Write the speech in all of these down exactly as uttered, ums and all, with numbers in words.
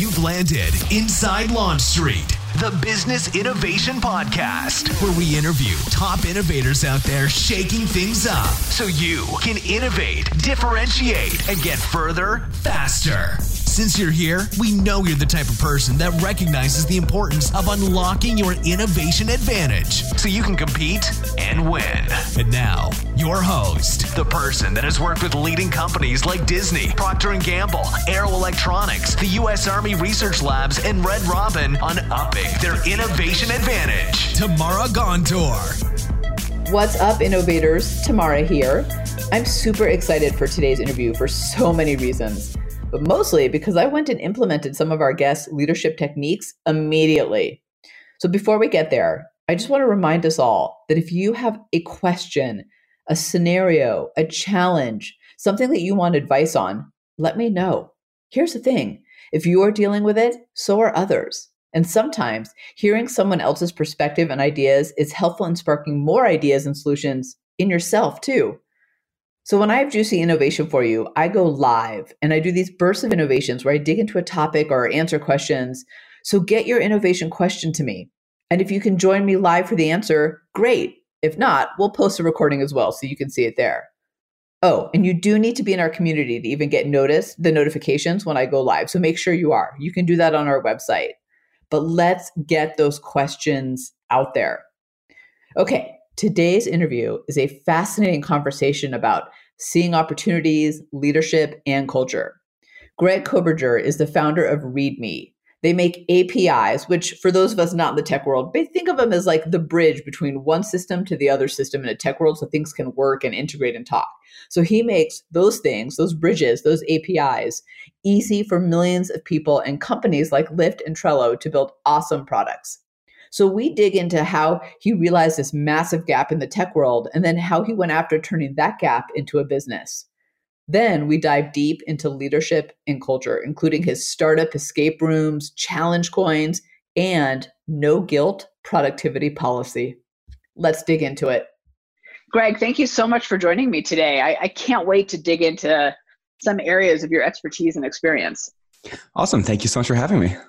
You've landed inside Launch Street, the Business Innovation Podcast, where we interview top innovators out there shaking things up so you can innovate, differentiate, and get further faster. Since you're here, we know you're the type of person that recognizes the importance of unlocking your innovation advantage so you can compete and win. And now, your host, the person that has worked with leading companies like Disney, Procter and Gamble, Aero Electronics, the U S Army Research Labs, and Red Robin on upping their innovation advantage, Tamara Gontor. What's up, innovators? Tamara here. I'm super excited for today's interview for so many reasons, but mostly because I went and implemented some of our guests' leadership techniques immediately. So before we get there, I just want to remind us all that if you have a question, a scenario, a challenge, something that you want advice on, let me know. Here's the thing. If you are dealing with it, so are others. And sometimes hearing someone else's perspective and ideas is helpful in sparking more ideas and solutions in yourself too. So when I have juicy innovation for you, I go live and I do these bursts of innovations where I dig into a topic or answer questions. So get your innovation question to me. And if you can join me live for the answer, great. If not, we'll post a recording as well so you can see it there. Oh, and you do need to be in our community to even get noticed, the notifications when I go live. So make sure you are. You can do that on our website. But let's get those questions out there. Okay, today's interview is a fascinating conversation about seeing opportunities, leadership, and culture. Greg Koberger is the founder of ReadMe. They make A P Is, which for those of us not in the tech world, think of them as like the bridge between one system to the other system in a tech world so things can work and integrate and talk. So he makes those things, those bridges, those A P Is, easy for millions of people and companies like Lyft and Trello to build awesome products. So we dig into how he realized this massive gap in the tech world and then how he went after turning that gap into a business. Then we dive deep into leadership and culture, including his startup escape rooms, challenge coins, and no guilt productivity policy. Let's dig into it. Greg, thank you so much for joining me today. I, I can't wait to dig into some areas of your expertise and experience. Awesome. Thank you so much for having me.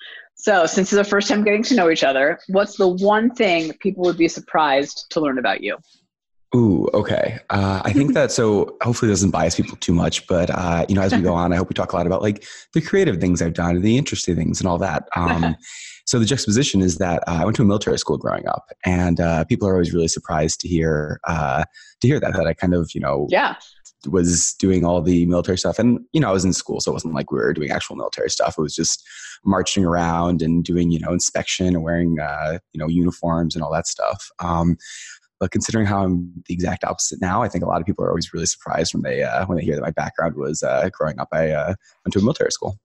So since it's the first time getting to know each other, what's the one thing people would be surprised to learn about you? Ooh, okay. Uh, I think that, so hopefully it doesn't bias people too much, but, uh, you know, as we go on, I hope we talk a lot about like the creative things I've done, the interesting things and all that. Um, so the juxtaposition is that uh, I went to a military school growing up, and uh, people are always really surprised to hear, uh, to hear that, that I kind of, you know, yeah. was doing all the military stuff. And, you know, I was in school, so it wasn't like we were doing actual military stuff. It was just marching around and doing, you know, inspection and wearing, uh, you know, uniforms and all that stuff. Um, But considering how I'm the exact opposite now, I think a lot of people are always really surprised when they uh, when they hear that my background was uh, growing up. I uh, went to a military school.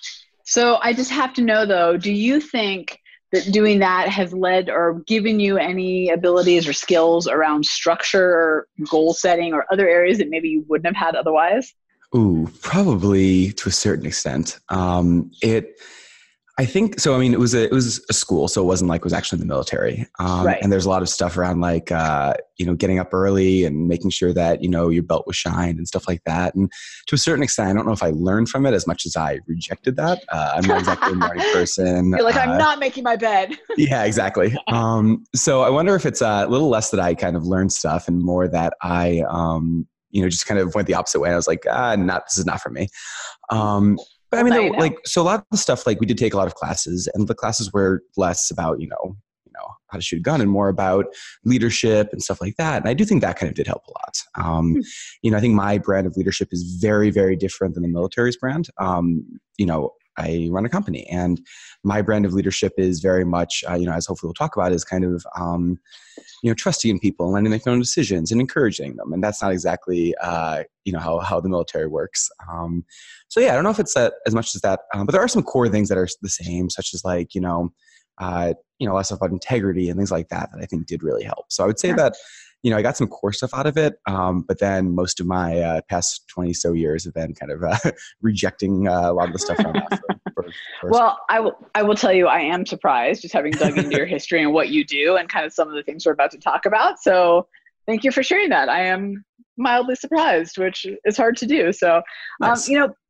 So I just have to know, though, do you think that doing that has led or given you any abilities or skills around structure or goal setting or other areas that maybe you wouldn't have had otherwise? Ooh, probably to a certain extent. Um, it. I think so. I mean, it was a it was a school, so it wasn't like it was actually in the military. Um, right. And there's a lot of stuff around like uh, you know, getting up early and making sure that you know your belt was shined and stuff like that. And to a certain extent, I don't know if I learned from it as much as I rejected that. Uh, I'm not exactly a morning person. You're like, uh, I'm not making my bed. Yeah, exactly. Um, so I wonder if it's a little less that I kind of learned stuff and more that I um, you know just kind of went the opposite way. I was like, ah, not this is not for me. Um, But I mean, there, like, so a lot of the stuff, like we did take a lot of classes, and the classes were less about, you know, you know, how to shoot a gun and more about leadership and stuff like that. And I do think that kind of did help a lot. Um, mm. You know, I think my brand of leadership is very, very different than the military's brand. Um, you know, I run a company, and my brand of leadership is very much, uh, you know, as hopefully we'll talk about, is kind of, um, you know, trusting in people and letting them make their own decisions and encouraging them. And that's not exactly, uh, you know, how, how the military works. Um, so yeah, I don't know if it's that as much as that, um, but there are some core things that are the same, such as like, you know, uh, you know, a lot of stuff about integrity and things like that, that I think did really help. So I would say yeah. that, you know, I got some core stuff out of it, um, but then most of my uh, past twenty so years have been kind of uh, rejecting uh, a lot of the stuff around that. For, for, for well, I will, I will tell you, I am surprised just having dug into your history and what you do and kind of some of the things we're about to talk about. So thank you for sharing that. I am mildly surprised, which is hard to do. So, nice. um, you know,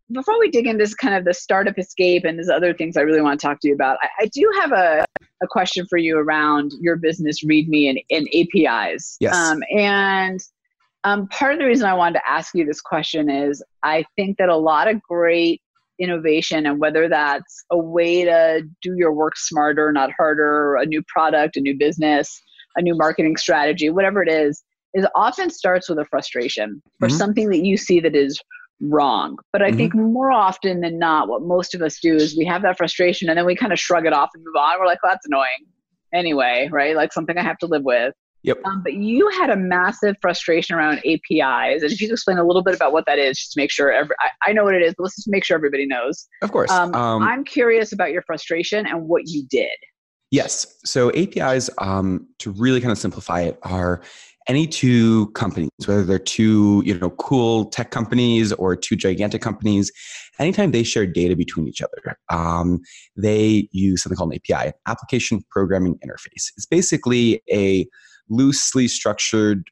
before we dig into this kind of the startup escape and there's other things I really want to talk to you about, I, I do have a, a question for you around your business, README and, and A P Is. Yes. Um, and um, part of the reason I wanted to ask you this question is I think that a lot of great innovation, and whether that's a way to do your work smarter, not harder, a new product, a new business, a new marketing strategy, whatever it is, is often starts with a frustration for Mm-hmm. something that you see that is wrong. But I Mm-hmm. think more often than not, what most of us do is we have that frustration and then we kind of shrug it off and move on. We're like, well, that's annoying anyway, right? Like something I have to live with. Yep. Um, but you had a massive frustration around A P Is. And if you could explain a little bit about what that is, just to make sure, every, I, I know what it is, but let's just make sure everybody knows. Of course. Um, Um, I'm curious about your frustration and what you did. Yes. So A P Is, um, to really kind of simplify it, are any two companies, whether they're two, you know, cool tech companies or two gigantic companies, anytime they share data between each other, um, they use something called an A P I, an application programming interface. It's basically a loosely structured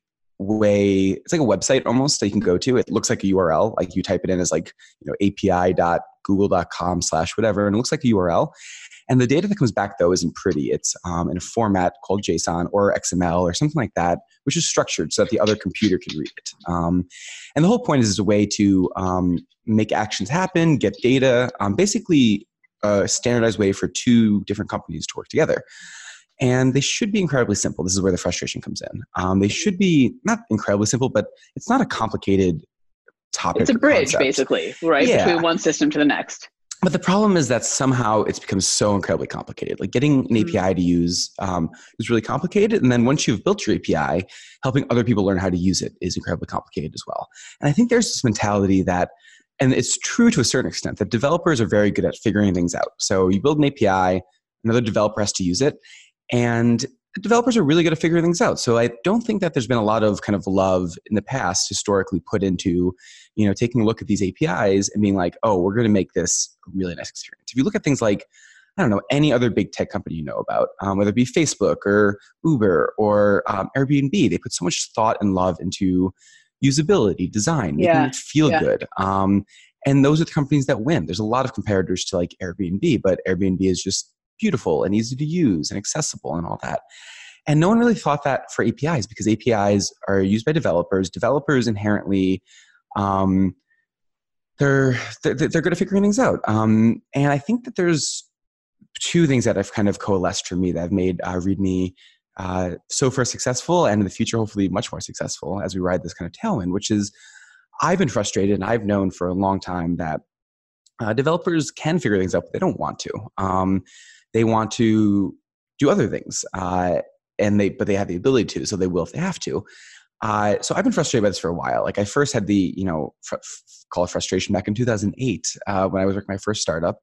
way. It's like a website almost that you can go to. It looks like a U R L, like you type it in as like, you know, A P I dot google dot com slash whatever, and it looks like a U R L. And the data that comes back, though, isn't pretty. It's um, in a format called JSON or X M L or something like that, which is structured so that the other computer can read it. Um, and the whole point is it's a way to um, make actions happen, get data, um, basically a standardized way for two different companies to work together. And they should be incredibly simple. This is where the frustration comes in. Um, they should be not incredibly simple, but it's not a complicated topic. It's a bridge, concept. basically, right? Yeah. Between one system to the next. But the problem is that somehow it's become so incredibly complicated. Like getting an A P I to use um, is really complicated. And then once you've built your A P I, helping other people learn how to use it is incredibly complicated as well. And I think there's this mentality that, and it's true to a certain extent, that developers are very good at figuring things out. So you build an A P I, another developer has to use it, and developers are really good at figuring things out. So I don't think that there's been a lot of kind of love in the past historically put into, you know, taking a look at these A P Is and being like, oh, we're going to make this a really nice experience. If you look at things like, I don't know, any other big tech company you know about, um, whether it be Facebook or Uber or um, Airbnb, they put so much thought and love into usability, design, making Yeah. it feel Yeah. good. Um, and those are the companies that win. There's a lot of comparators to like Airbnb, but Airbnb is just beautiful and easy to use and accessible and all that. And no one really thought that for A P Is because A P Is are used by developers. Developers inherently, um, they're, they're they're good at figuring things out. Um, and I think that there's two things that have kind of coalesced for me that have made uh, README uh, so far successful, and in the future hopefully much more successful as we ride this kind of tailwind. Which is, I've been frustrated, and I've known for a long time that uh, developers can figure things out, but they don't want to. Um, they want to do other things, uh, and they but they have the ability to, so they will if they have to. Uh, so I've been frustrated by this for a while. Like I first had the, you know, fr- call it frustration back in two thousand eight uh, when I was working my first startup,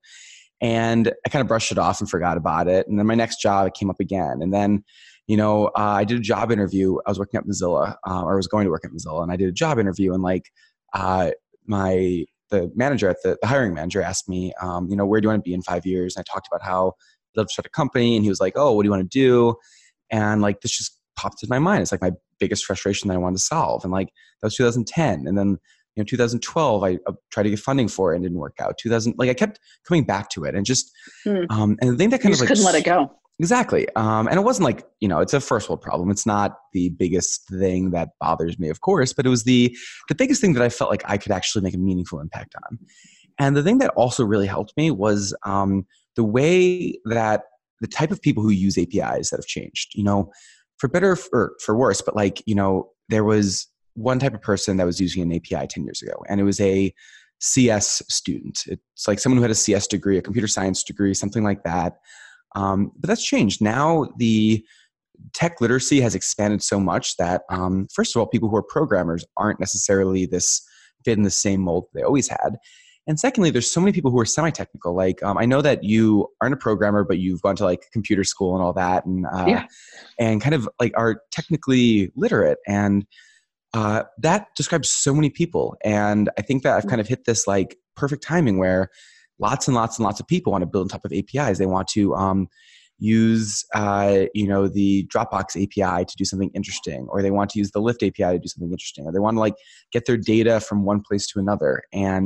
and I kind of brushed it off and forgot about it. And then my next job, it came up again. And then, you know, uh, I did a job interview. I was working at Mozilla, uh, or I was going to work at Mozilla, and I did a job interview, and like uh, my the manager at the, the hiring manager asked me, um, you know, where do you want to be in five years? And I talked about how I'd love to start a company, and he was like, oh, what do you want to do? And like this just popped into my mind. It's like my biggest frustration that I wanted to solve. And like that was two thousand ten. And then, you know, two thousand twelve, I uh, tried to get funding for it and didn't work out. two thousand, like I kept coming back to it and just, Hmm. um, and the thing that kind You of just like, couldn't let it go. Exactly. Um, and it wasn't like, you know, it's a first world problem. It's not the biggest thing that bothers me, of course, but it was the, the biggest thing that I felt like I could actually make a meaningful impact on. And the thing that also really helped me was um, the way that the type of people who use A P Is that have changed, you know, for better or for worse, but like, you know, there was one type of person that was using an A P I ten years ago, and it was a C S student. It's like someone who had a C S degree, a computer science degree, something like that. Um, but that's changed. Now the tech literacy has expanded so much that, um, first of all, people who are programmers aren't necessarily this fit in the same mold they always had. And secondly, there's so many people who are semi-technical. Like, um, I know that you aren't a programmer, but you've gone to like computer school and all that, and uh, Yeah. and kind of like are technically literate. And uh, that describes so many people. And I think that I've kind of hit this like perfect timing where lots and lots and lots of people want to build on top of A P Is. They want to um, use, uh, you know, the Dropbox A P I to do something interesting, or they want to use the Lyft A P I to do something interesting, or they want to like get their data from one place to another. And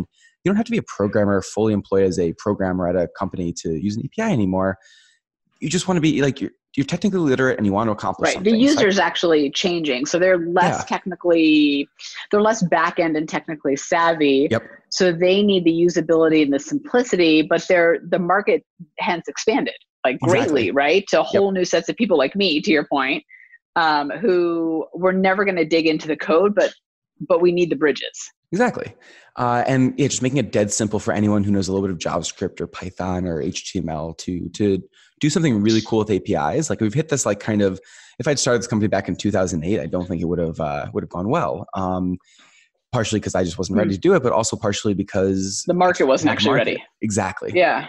you don't have to be a programmer fully employed as a programmer at a company to use an A P I anymore. You just want to be like, you're, you're technically literate and you want to accomplish right. something. The user's so I, actually changing. So they're less yeah. technically, they're less back-end and technically savvy. Yep. So they need the usability and the simplicity, but they're, the market hence expanded like greatly, Exactly. right? To whole Yep. new sets of people like me, to your point, um, who were never going to dig into the code, but, but we need the bridges. Exactly. Uh, and yeah, just making it dead simple for anyone who knows a little bit of JavaScript or Python or H T M L to, to do something really cool with A P Is. Like we've hit this like kind of, if I'd started this company back in two thousand eight, I don't think it would have, uh, would have gone well. Um, partially because I just wasn't ready to do it, but also partially because the market wasn't the actually market. ready. Exactly. Yeah.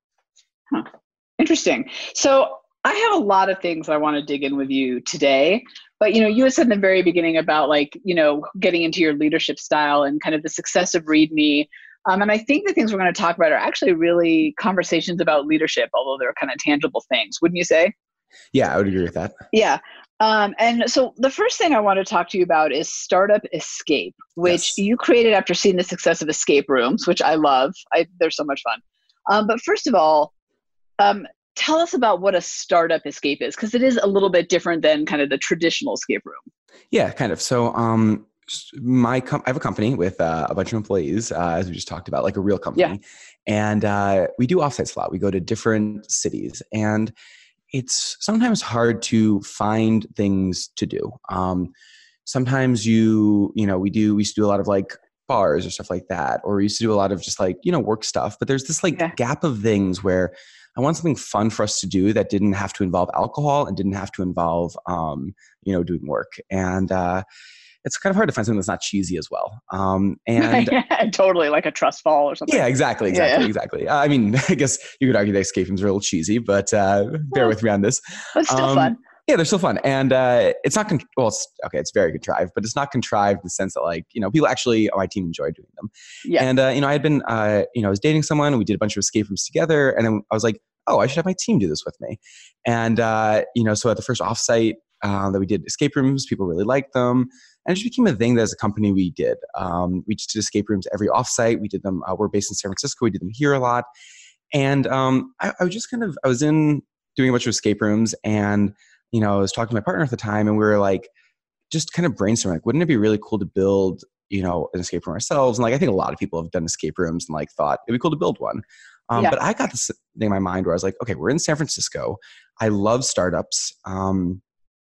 Huh. Interesting. So I have a lot of things I want to dig in with you today, but you know, you had said in the very beginning about like, you know, getting into your leadership style and kind of the success of README. Um, and I think the things we're going to talk about are actually really conversations about leadership, although they're kind of tangible things, wouldn't you say? Yeah, I would agree with that. Yeah. Um, and so the first thing I want to talk to you about is Startup Escape, which Yes. you created after seeing the success of escape rooms, which I love. I, they're so much fun. Um, but first of all, um, tell us about what a startup escape is, because it is a little bit different than kind of the traditional escape room. Yeah, kind of. So um, my com- I have a company with uh, a bunch of employees, uh, as we just talked about, like a real company. Yeah. And uh, we do offsites a lot. We go to different cities. And it's sometimes hard to find things to do. Um, sometimes you, you know, we do, we used to do a lot of like bars or stuff like that, or we used to do a lot of just like, you know, work stuff. But there's this like Yeah. gap of things where I want something fun for us to do that didn't have to involve alcohol and didn't have to involve, um, you know, doing work. And uh, it's kind of hard to find something that's not cheesy as well. Um, and Yeah, totally, like a trust fall or something. yeah, exactly, exactly, Yeah. exactly. Uh, I mean, I guess you could argue that escape rooms are a little cheesy, but uh, bear with me on this. But still Um, fun. Yeah, they're still fun. And uh, it's not, con- well, it's, okay, it's very contrived, but it's not contrived in the sense that like, you know, people actually on my team enjoy doing them. Yeah. And, uh, you know, I had been, uh, you know, I was dating someone, we did a bunch of escape rooms together. And then I was like, oh, I should have my team do this with me. And, uh, you know, so at the first offsite uh, that we did escape rooms, people really liked them. And it just became a thing that as a company we did. Um, we just did escape rooms every offsite. We did them, uh, we're based in San Francisco. We did them here a lot. And um, I, I was just kind of, I was in doing a bunch of escape rooms and, you know, I was talking to my partner at the time and we were like, just kind of brainstorming, like, wouldn't it be really cool to build, you know, an escape room ourselves? And like, I think a lot of people have done escape rooms and like thought it'd be cool to build one. Um, Yeah. But I got this thing in my mind where I was like, okay, we're in San Francisco. I love startups. Um,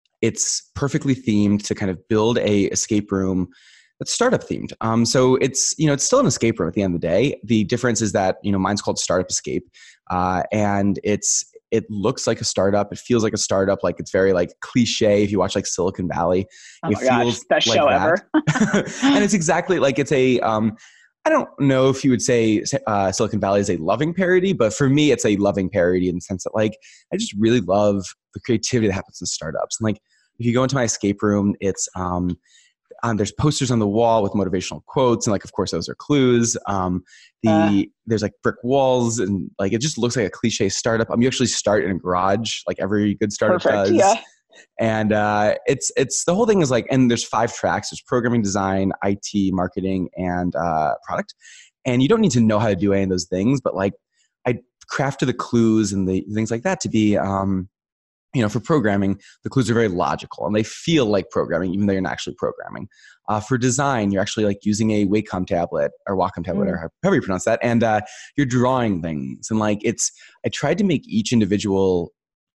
it's perfectly themed to kind of build a escape room that's startup themed. Um, so it's, you know, it's still an escape room at the end of the day. The difference is that, you know, mine's called Startup Escape. Uh, and it's, it looks like a startup. It feels like a startup. Like it's very like cliche. If you watch like Silicon Valley, Oh it my gosh, feels best like show that. ever. And it's exactly like it's a, um, I don't know if you would say uh, Silicon Valley is a loving parody, but for me, it's a loving parody in the sense that like, I just really love the creativity that happens in startups. And like, if you go into my escape room, it's, um, um, there's posters on the wall with motivational quotes. And like, of course, those are clues. Um, the, Uh. there's like brick walls and like, it just looks like a cliche startup. Um, you actually start in a garage, like every good startup Perfect. does. Yeah. And uh, it's it's the whole thing is like, and there's five tracks. There's programming, design, I T, marketing, and uh, product. And you don't need to know how to do any of those things, but like I crafted the clues and the things like that to be, um, you know, for programming, the clues are very logical and they feel like programming, even though you're not actually programming. Uh, for design, you're actually like using a Wacom tablet or Wacom tablet, Mm. or however you pronounce that, and uh, you're drawing things. And like it's, I tried to make each individual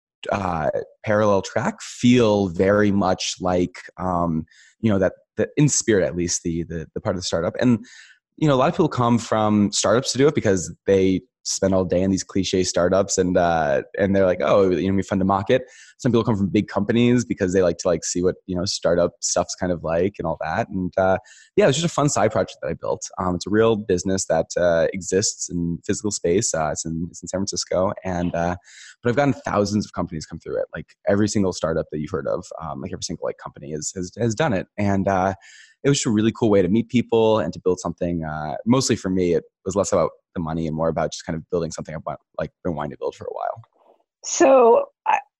uh, parallel track feel very much like, um, you know, that, that in spirit, at least the, the, the part of the startup. And, you know, a lot of people come from startups to do it because they spend all day in these cliche startups and, uh, and they're like, oh, you know, it'd be fun to mock it. Some people come from big companies because they like to like see what, you know, startup stuff's kind of like and all that. And, uh, yeah, it was just a fun side project that I built. Um, it's a real business that, uh, exists in physical space. Uh, it's in, it's in San Francisco. And, uh, but I've gotten thousands of companies come through it. Like every single startup that you've heard of, um, like every single like company is, has, has done it. And, uh, it was just a really cool way to meet people and to build something. Uh, mostly for me, it was less about the money and more about just kind of building something I've like been wanting to build for a while. So I,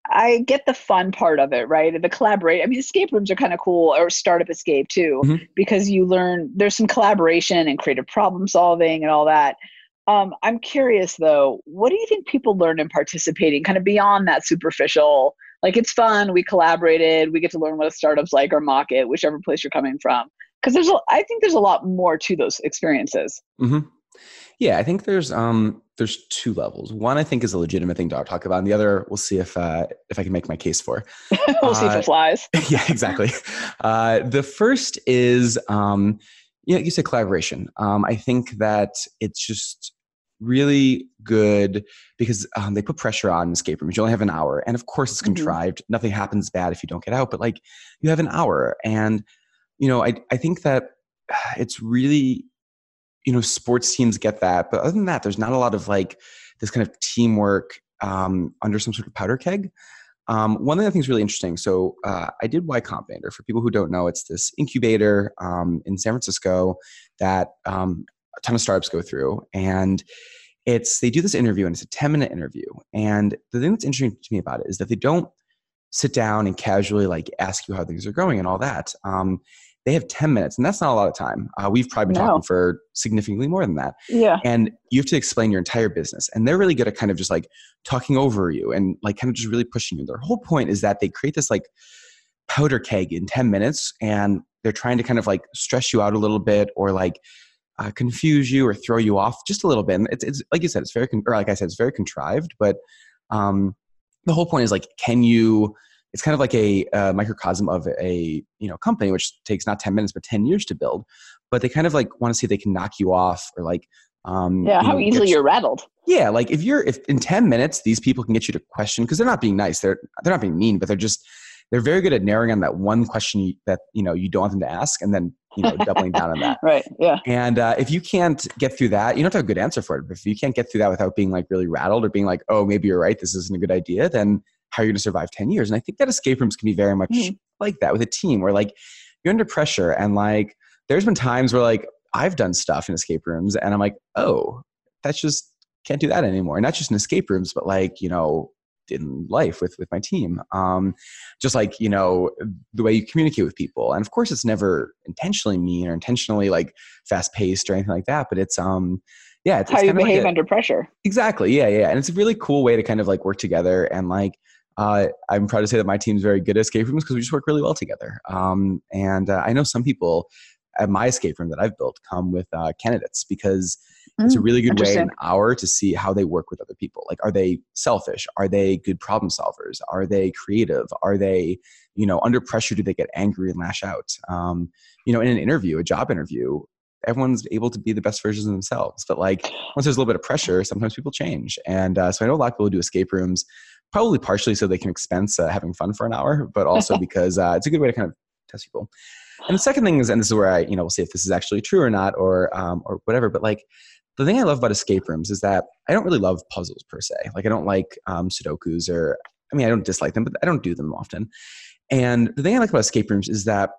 I get the fun part of it, right? The collaborate. I mean, escape rooms are kind of cool, or startup escape too, Mm-hmm. because you learn there's some collaboration and creative problem solving and all that. Um, I'm curious though, what do you think people learn in participating, kind of beyond that superficial? Like, it's fun, we collaborated, we get to learn what a startup's like or mock it, whichever place you're coming from. Because there's, a, I think there's a lot more to those experiences. Mm-hmm. Yeah, I think there's um there's two levels. One I think is a legitimate thing to talk about, and the other we'll see if uh, if I can make my case for. We'll uh, see if it flies. Yeah, exactly. Uh, the first is um, yeah, you said collaboration. Um, I think that it's just really good because um, they put pressure on escape rooms. You only have an hour, and of course it's contrived. Mm-hmm. Nothing happens bad if you don't get out, but like you have an hour, and you know I I think that it's really. You know, sports teams get that. But other than that, there's not a lot of like this kind of teamwork um, under some sort of powder keg. Um, one of the things really interesting. So uh, I did Y Combinator. For people who don't know, it's this incubator um, in San Francisco that um, a ton of startups go through. And it's they do this interview, and it's a ten minute interview. And the thing that's interesting to me about it is that they don't sit down and casually like ask you how things are going and all that. Um, They have ten minutes, and that's not a lot of time. Uh, we've probably been no. talking for significantly more than that. Yeah. And you have to explain your entire business. And they're really good at kind of just like talking over you and like kind of just really pushing you. Their whole point is that they create this like powder keg in ten minutes, and they're trying to kind of like stress you out a little bit or like uh, confuse you or throw you off just a little bit. And it's, it's like you said, it's very, con- or like I said, it's very contrived, but um, the whole point is like, can you, it's kind of like a, a microcosm of a, you know, company, which takes not ten minutes, but ten years to build, but they kind of like want to see if they can knock you off or like, um, yeah, you how know, easily you, you're rattled. Yeah. Like if you're, if in ten minutes, these people can get you to question, cause they're not being nice. They're, they're not being mean, but they're just, they're very good at narrowing on that one question you, that, you know, you don't want them to ask, and then, you know, doubling down on that. Right. Yeah. And uh, if you can't get through that, you don't have to have a good answer for it. But if you can't get through that without being like really rattled or being like, oh, maybe you're right, this isn't a good idea, then how are you going to survive ten years? And I think that escape rooms can be very much mm. like that with a team where like you're under pressure. And like, there's been times where like I've done stuff in escape rooms and I'm like, oh, that's just can't do that anymore. Not just in escape rooms, but like, you know, in life with, with my team. Um, just like, you know, the way you communicate with people. And of course it's never intentionally mean or intentionally like fast paced or anything like that, but it's, um, yeah, it's, how it's you kind of behave like a, under pressure. Exactly. Yeah. Yeah. And it's a really cool way to kind of like work together. And like, uh, I'm proud to say that my team's very good at escape rooms because we just work really well together. Um, and uh, I know some people at my escape room that I've built come with uh, candidates because mm, it's a really good way in an hour to see how they work with other people. Like, are they selfish? Are they good problem solvers? Are they creative? Are they, you know, under pressure, do they get angry and lash out? Um, you know, in an interview, a job interview, everyone's able to be the best versions of themselves. But like, once there's a little bit of pressure, sometimes people change. And uh, so I know a lot of people who do escape rooms, probably partially so they can expense uh, having fun for an hour, but also because uh, it's a good way to kind of test people. And the second thing is, and this is where I, you know, we'll see if this is actually true or not, or um, or whatever. But like, the thing I love about escape rooms is that I don't really love puzzles per se. Like, I don't like um, Sudokus, or I mean, I don't dislike them, but I don't do them often. And the thing I like about escape rooms is that,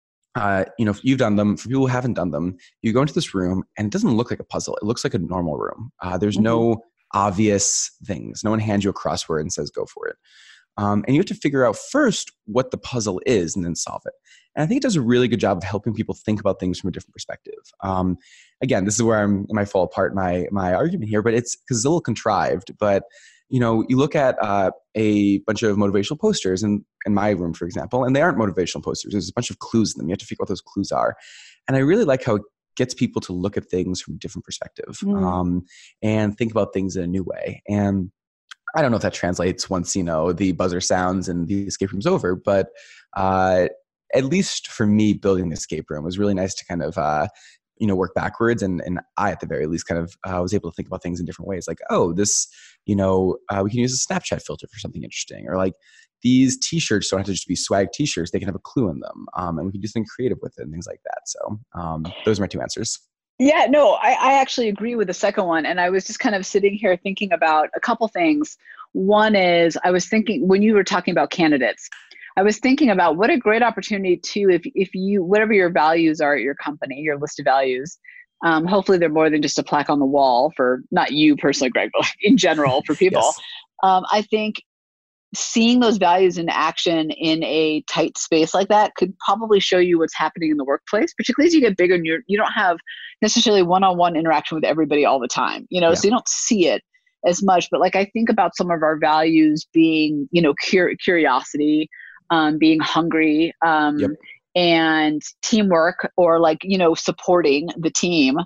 uh, you know, if you've done them, for people who haven't done them, you go into this room and it doesn't look like a puzzle. It looks like a normal room. Uh, there's mm-hmm. no obvious things. No one hands you a crossword and says, go for it. Um, and you have to figure out first what the puzzle is and then solve it. And I think it does a really good job of helping people think about things from a different perspective. Um, again, this is where I'm, I might fall apart my, my argument here, but it's because it's a little contrived. But, you know, you look at uh, a bunch of motivational posters in, in my room, for example, and they aren't motivational posters. There's a bunch of clues in them. You have to figure out what those clues are. And I really like how it gets people to look at things from a different perspective mm. um, and think about things in a new way. And I don't know if that translates once, you know, the buzzer sounds and the escape room's over, but uh, at least for me, building the escape room was really nice to kind of, uh, you know, work backwards. And, and I, at the very least, kind of uh, was able to think about things in different ways. Like, oh, this, you know, uh, we can use a Snapchat filter for something interesting. Or like, these t-shirts don't have to just be swag t-shirts. They can have a clue in them. Um, and we can do something creative with it and things like that. So um, those are my two answers. Yeah, no, I, I actually agree with the second one. And I was just kind of sitting here thinking about a couple things. One is I was thinking when you were talking about candidates, I was thinking about what a great opportunity too, if if you, whatever your values are at your company, your list of values, um, hopefully they're more than just a plaque on the wall for not you personally, Greg, but in general for people. Yes. Um, I think seeing those values in action in a tight space like that could probably show you what's happening in the workplace, particularly as you get bigger and you're, you don't have necessarily one-on-one interaction with everybody all the time, you know, yeah. So you don't see it as much. But like, I think about some of our values being, you know, cur- curiosity, um, being hungry, um, yep. and teamwork, or like, you know, supporting the team.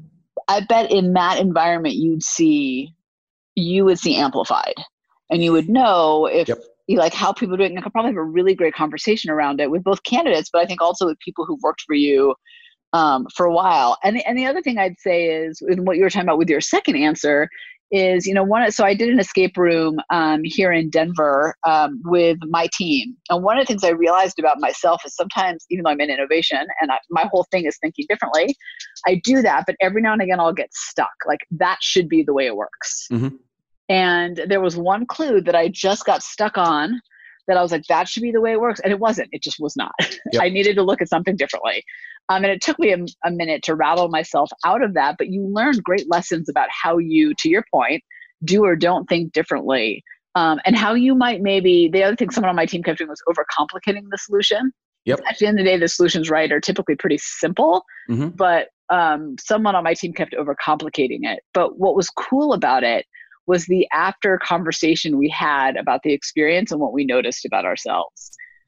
I bet in that environment, you'd see, you would see amplified. And you would know if yep. you like how people are doing. I could probably have a really great conversation around it with both candidates, but I think also with people who've worked for you um, for a while. And the, and the other thing I'd say is, in what you were talking about with your second answer, is, you know, one. So I did an escape room um, here in Denver um, with my team, and one of the things I realized about myself is sometimes, even though I'm in innovation and I, my whole thing is thinking differently, I do that, but every now and again I'll get stuck. Like, that should be the way it works. Mm-hmm. And there was one clue that I just got stuck on that I was like, that should be the way it works. And it wasn't. It just was not. Yep. I needed to look at something differently. Um, and it took me a, a minute to rattle myself out of that. But you learn great lessons about how you, to your point, do or don't think differently. Um, and how you might maybe, the other thing someone on my team kept doing was overcomplicating the solution. Yep. At the end of the day, the solutions, right, are typically pretty simple. Mm-hmm. But um, someone on my team kept overcomplicating it. But what was cool about it was the after conversation we had about the experience and what we noticed about ourselves.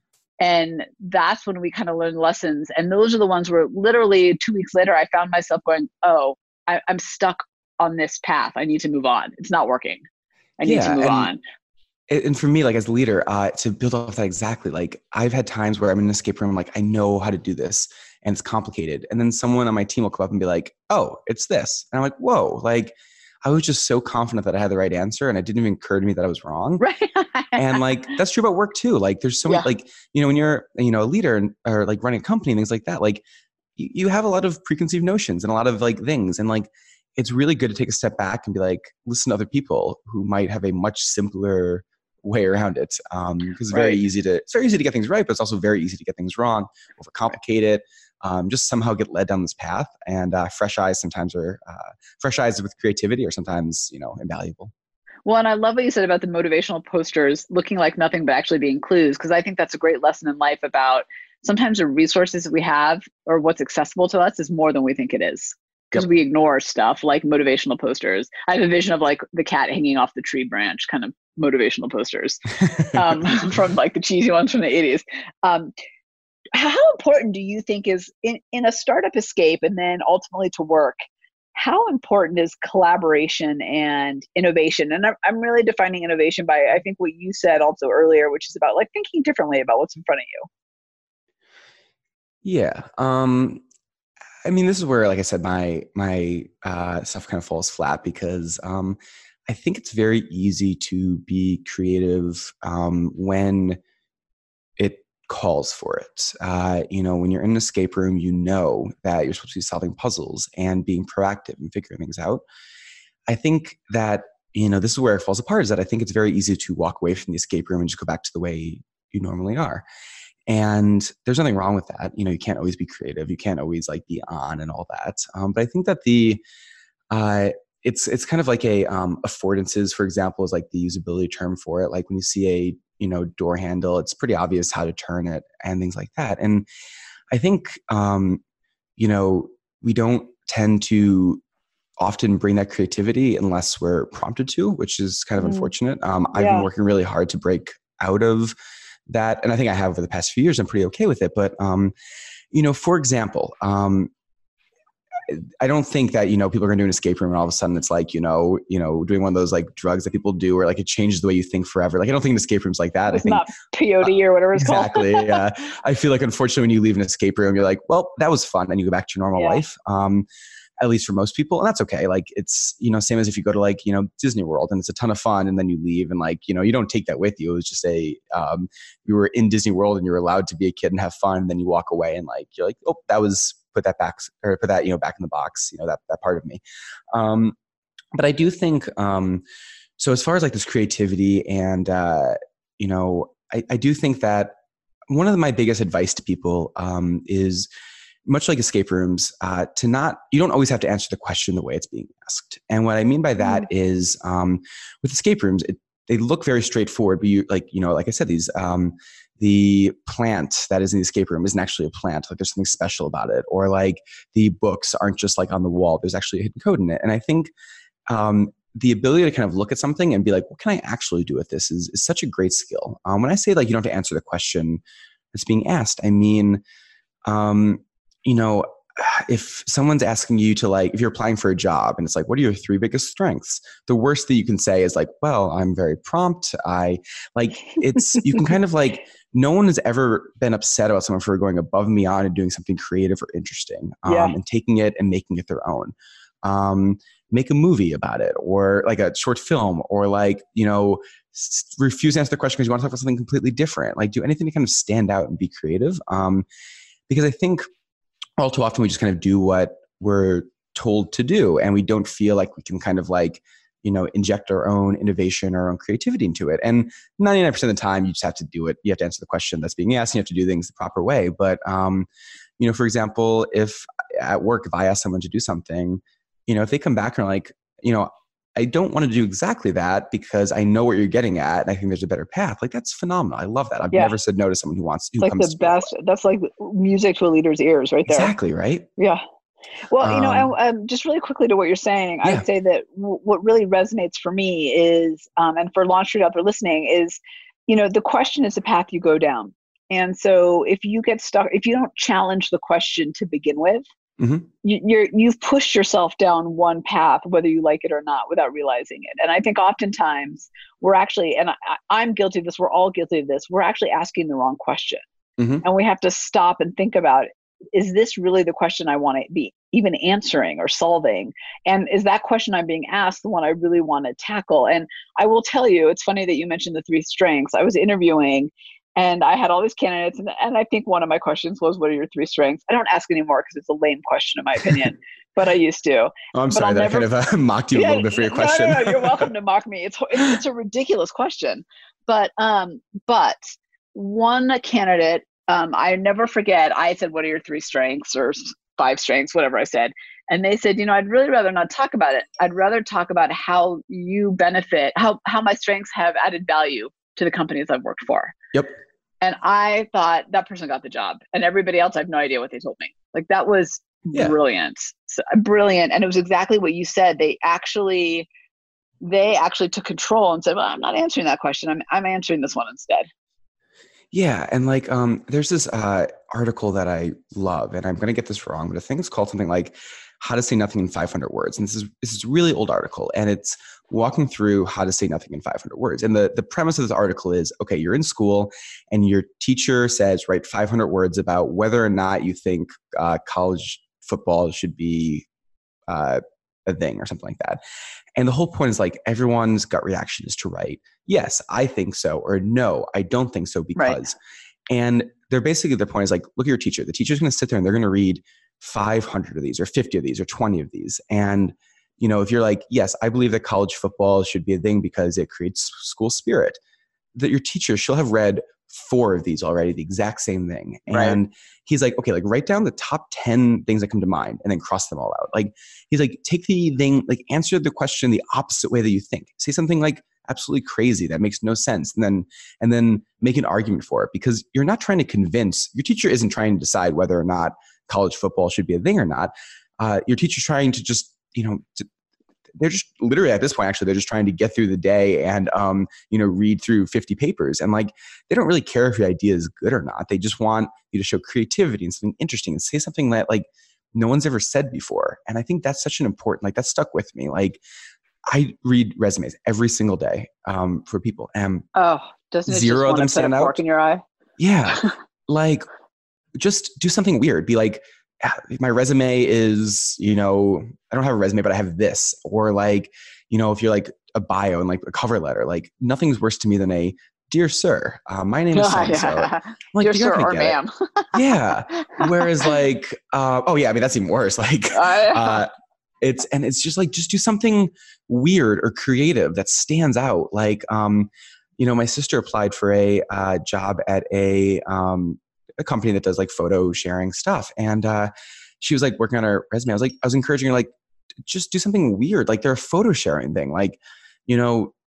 And that's when we kind of learned lessons. And those are the ones where literally two weeks later, I found myself going, oh, I, I'm stuck on this path. I need to move on. It's not working. I need yeah, to move and, on. And for me, like as a leader, uh, to build off that exactly, like I've had times where I'm in an escape room, I'm like, I know how to do this and it's complicated. And then someone on my team will come up and be like, oh, it's this. And I'm like, whoa, like, I was just so confident that I had the right answer, and it didn't even occur to me that I was wrong. Right. And like, that's true about work too. Like there's so yeah. many, like, you know, when you're, you know, a leader and, or like running a company and things like that, like you, you have a lot of preconceived notions and a lot of like things. And like, it's really good to take a step back and be like, listen to other people who might have a much simpler way around it. Um, because it's right. very easy to, it's very easy to get things right, but it's also very easy to get things wrong, overcomplicate it. Um, just somehow get led down this path, and uh, fresh eyes sometimes are uh, fresh eyes with creativity are sometimes, you know, invaluable. Well, and I love what you said about the motivational posters looking like nothing but actually being clues, because I think that's a great lesson in life about sometimes the resources that we have or what's accessible to us is more than we think it is, because yep. we ignore stuff like motivational posters. I have a vision of like the cat hanging off the tree branch kind of motivational posters um, from like the cheesy ones from the eighties. Um, How important do you think is in, in a startup escape and then ultimately to work, how important is collaboration and innovation? And I'm, I'm really defining innovation by, I think what you said also earlier, which is about like thinking differently about what's in front of you. Yeah. Um, I mean, this is where, like I said, my, my uh, stuff kind of falls flat because um, I think it's very easy to be creative um, when it calls for it. Uh, you know, when you're in an escape room, you know that you're supposed to be solving puzzles and being proactive and figuring things out. I think that, you know, this is where it falls apart, is that I think it's very easy to walk away from the escape room and just go back to the way you normally are. And there's nothing wrong with that. You know, you can't always be creative. You can't always like be on and all that. Um, but I think that the, uh, it's, it's kind of like a, um, affordances, for example, is like the usability term for it. Like when you see a, you know, door handle, it's pretty obvious how to turn it and things like that. And I think, um, you know, we don't tend to often bring that creativity unless we're prompted to, which is kind of mm. unfortunate. Um, I've yeah. been working really hard to break out of that. And I think I have over the past few years. I'm pretty okay with it. But, um, you know, for example, um, I don't think that, you know, people are going to do an escape room and all of a sudden it's like, you know, you know, doing one of those like drugs that people do where like it changes the way you think forever. Like, I don't think an escape room's like that. It's I think not peyote uh, or whatever it's exactly, called. Exactly. Yeah. I feel like unfortunately when you leave an escape room, you're like, well, that was fun. And you go back to your normal yeah. life. Um, at least for most people. And that's okay. Like it's, you know, same as if you go to like, you know, Disney World and it's a ton of fun and then you leave and like, you know, you don't take that with you. It was just a, um, you were in Disney World and you were allowed to be a kid and have fun. And then you walk away and like, you're like, oh, that was, put that back or put that, you know, back in the box, you know, that, that part of me. Um, but I do think, um, so as far as like this creativity and, uh, you know, I, I do think that one of my biggest advice to people, um, is much like escape rooms, uh, to not, you don't always have to answer the question the way it's being asked. And what I mean by that mm. is, um, with escape rooms, it, they look very straightforward, but you like, you know, like I said, these, um, the plant that is in the escape room isn't actually a plant. Like there's something special about it. Or like the books aren't just like on the wall. There's actually a hidden code in it. And I think, um, the ability to kind of look at something and be like, what can I actually do with this is, is such a great skill. Um, when I say like, you don't have to answer the question that's being asked, I mean, um, you know, if someone's asking you to like, if you're applying for a job and it's like, what are your three biggest strengths? The worst that you can say is like, well, I'm very prompt. I like it's, you can kind of like, no one has ever been upset about someone for going above and beyond and doing something creative or interesting um, Yeah. and taking it and making it their own. Um, make a movie about it or like a short film or like, you know, s- refuse to answer the question because you want to talk about something completely different. Like do anything to kind of stand out and be creative. Um, because I think all too often we just kind of do what we're told to do and we don't feel like we can kind of like, you know, inject our own innovation, our own creativity into it. And ninety-nine percent of the time you just have to do it. You have to answer the question that's being asked and you have to do things the proper way. But, um, you know, for example, if at work, if I ask someone to do something, you know, if they come back and are like, you know, I don't want to do exactly that because I know what you're getting at and I think there's a better path. Like that's phenomenal. I love that. I've Yeah. never said no to someone who wants who It's like comes the to me that best. way. That's like music to a leader's ears right there. Exactly, right? Yeah. Well, you know, Um, I, um, just really quickly to what you're saying, Yeah. I'd say that w- what really resonates for me is, um, and for Launch Street out there listening is, you know, the question is the path you go down. And so if you get stuck, if you don't challenge the question to begin with, Mhm. you, you're, you've pushed yourself down one path, whether you like it or not, without realizing it. And I think oftentimes we're actually, and I, I'm guilty of this, we're all guilty of this, we're actually asking the wrong question. Mhm. And we have to stop and think about, is this really the question I want to be even answering or solving? And is that question I'm being asked the one I really want to tackle? And I will tell you, it's funny that you mentioned the three strengths. I was interviewing and I had all these candidates, and, and I think one of my questions was, what are your three strengths? I don't ask anymore because it's a lame question in my opinion, but I used to. Oh, I'm But sorry I'll that never- I kind of uh, mocked you a Yeah, little bit for your no, question. No, no, you're welcome to mock me. It's, it's it's a ridiculous question, but um, but one candidate, um, I never forget. I said, "What are your three strengths or five strengths?" Whatever I said, and they said, "You know, I'd really rather not talk about it. I'd rather talk about how you benefit, how how my strengths have added value to the companies I've worked for." Yep. And I thought that person got the job, and everybody else, I have no idea what they told me. Like that was Yeah. brilliant, so, brilliant, and it was exactly what you said. They actually, they actually took control and said, "Well, I'm not answering that question. I'm I'm answering this one instead." Yeah, and like um, there's this uh, article that I love, and I'm going to get this wrong, but I think it's called something like "How to Say Nothing in five hundred Words." And this is this is a really old article, and it's walking through how to say nothing in five hundred words. And the the premise of this article is: okay, you're in school, and your teacher says write five hundred words about whether or not you think uh, college football should be uh, a thing or something like that. And the whole point is like everyone's gut reaction is to write, yes, I think so, or no, I don't think so because. Right. And they're basically, their point is like, look at your teacher. The teacher's going to sit there and they're going to read five hundred of these or fifty of these or twenty of these. And, you know, if you're like, yes, I believe that college football should be a thing because it creates school spirit, that your teacher, she'll have read four of these already, the exact same thing. Right. And he's like, okay, like write down the top ten things that come to mind and then cross them all out. Like, he's like, take the thing, like answer the question the opposite way that you think. Say something like absolutely crazy that makes no sense. And then, and then make an argument for it, because you're not trying to convince, your teacher isn't trying to decide whether or not college football should be a thing or not. Uh, your teacher's trying to just, you know, to, they're just literally at this point, actually, they're just trying to get through the day and, um, you know, read through fifty papers. And like, they don't really care if your idea is good or not. They just want you to show creativity and something interesting and say something that like no one's ever said before. And I think that's such an important, like that stuck with me. Like I read resumes every single day um, for people. And Oh, doesn't it zero just of want them to put a stand fork out. in your eye? Yeah. Like just do something weird. Be like, my resume is, you know, I don't have a resume, but I have this. Or like, you know, if you're like a bio and like a cover letter, like nothing's worse to me than a dear sir, uh, my name is so-and-so. Yeah. Like, Dear you're not sir gonna or get it. ma'am. Yeah. Whereas like, uh, oh yeah, I mean, that's even worse. Like, uh, it's, and it's just like, just do something weird or creative that stands out. Like, um, you know, my sister applied for a uh, job at a, um, a company that does like photo sharing stuff. And uh, she was like working on her resume. I was like, I was encouraging her, like, just do something weird. Like they're a photo sharing thing. Like, you know,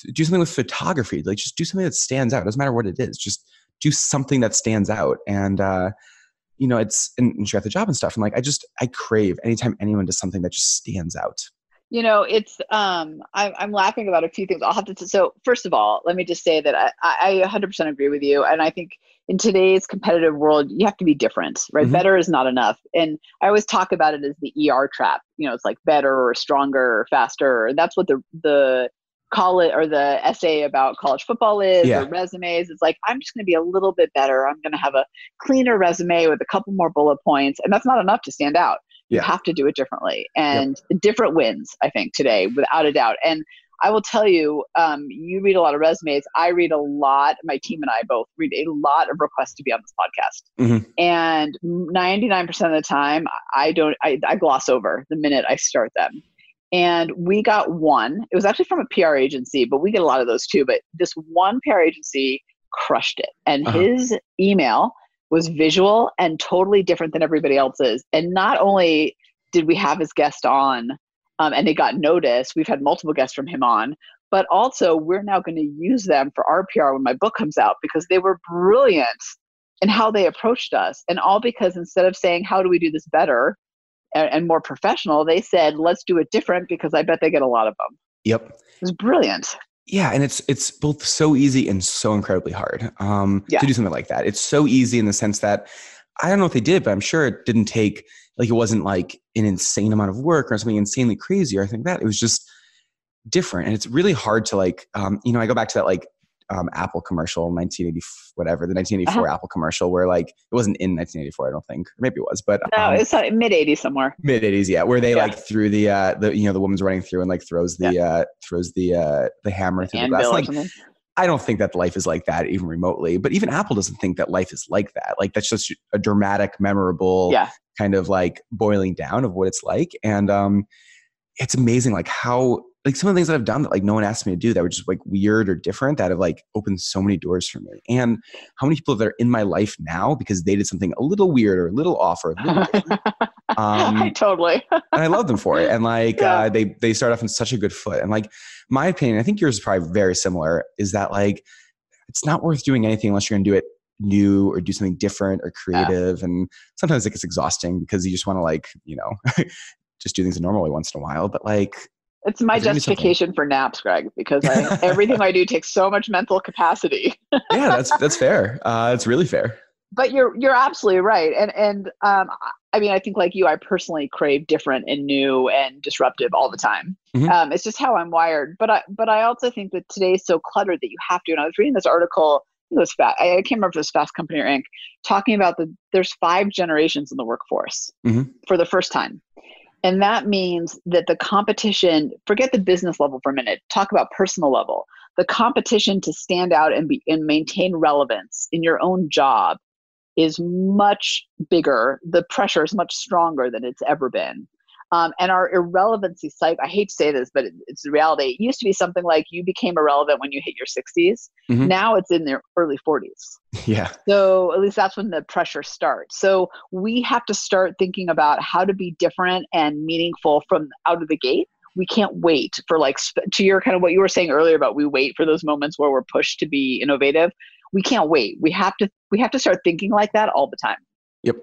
do something with photography. Like just do something that stands out. It doesn't matter what it is. Just do something that stands out. And, uh, you know, it's, and, and she got the job and stuff. And like, I just, I crave anytime anyone does something that just stands out. You know, it's, um, I'm, I'm laughing about a few things. I'll have to, so first of all, let me just say that I, I one hundred percent agree with you. And I think in today's competitive world, you have to be different, right? Mm-hmm. Better is not enough. And I always talk about it as the E R trap. You know, it's like better or stronger or faster. That's what the, the college or the essay about college football is, yeah. or resumes. It's like, I'm just going to be a little bit better. I'm going to have a cleaner resume with a couple more bullet points. And that's not enough to stand out. You yeah. have to do it differently, and yep. different wins, I think, today, without a doubt. And I will tell you, um, you read a lot of resumes. I read a lot. My team and I both read a lot of requests to be on this podcast. Mm-hmm. And ninety-nine percent of the time, I don't, I, I gloss over the minute I start them. And we got one. It was actually from a P R agency, but we get a lot of those too. But this one P R agency crushed it. And uh-huh. his email was visual and totally different than everybody else's. And not only did we have his guest on, um, and they got noticed, we've had multiple guests from him on, but also we're now going to use them for our P R when my book comes out, because they were brilliant in how they approached us. And all because instead of saying, how do we do this better and, and more professional, they said, let's do it different, because I bet they get a lot of them. Yep. It was brilliant. Yeah. And it's, it's both so easy and so incredibly hard um, yeah. to do something like that. It's so easy in the sense that I don't know what they did, but I'm sure it didn't take, like, it wasn't like an insane amount of work or something insanely crazy or anything like that. It was just different. And it's really hard to like, um, you know, I go back to that like um, Apple commercial, nineteen eighty, whatever, the nineteen eighty-four uh-huh. Apple commercial, where like, it wasn't in nineteen eighty-four, I don't think, or maybe it was, but no, um, it's mid eighties somewhere. Mid eighties. Yeah. Where they yeah. like threw the, uh, the, you know, the woman's running through and like throws the, yeah. uh, throws the, uh, the hammer through the glass. Like, I don't think that life is like that even remotely, but even Apple doesn't think that life is like that. Like that's just a dramatic, memorable yeah. kind of like boiling down of what it's like. And um, it's amazing like how, like some of the things that I've done that like no one asked me to do that were just like weird or different that have like opened so many doors for me. And how many people that are in my life now because they did something a little weird or a little off or a little different. Um, totally. And I love them for it. And like, yeah. uh, they, they start off on such a good foot. And like my opinion, I think yours is probably very similar, is that like, it's not worth doing anything unless you're going to do it new or do something different or creative. Yeah. And sometimes it gets exhausting because you just want to like, you know, just do things the normal way once in a while. But like, it's my justification for naps, Greg, because I, everything I do takes so much mental capacity. Yeah, that's that's fair. Uh, it's really fair. But you're you're absolutely right, and and um, I mean, I think like you, I personally crave different and new and disruptive all the time. Mm-hmm. Um, it's just how I'm wired. But I but I also think that today is so cluttered that you have to. And I was reading this article. It was fast. I can't remember if it was Fast Company or Inc talking about the there's five generations in the workforce mm-hmm. for the first time. And that means that the competition, forget the business level for a minute, talk about personal level. The competition to stand out and be and maintain relevance in your own job is much bigger. The pressure is much stronger than it's ever been. Um, and our irrelevancy cycle, I hate to say this, but it, it's the reality. It used to be something like you became irrelevant when you hit your sixties. Mm-hmm. Now it's in their early forties. Yeah. So at least that's when the pressure starts. So we have to start thinking about how to be different and meaningful from out of the gate. We can't wait for like, to your kind of what you were saying earlier about we wait for those moments where we're pushed to be innovative. We can't wait. We have to, we have to start thinking like that all the time. Yep.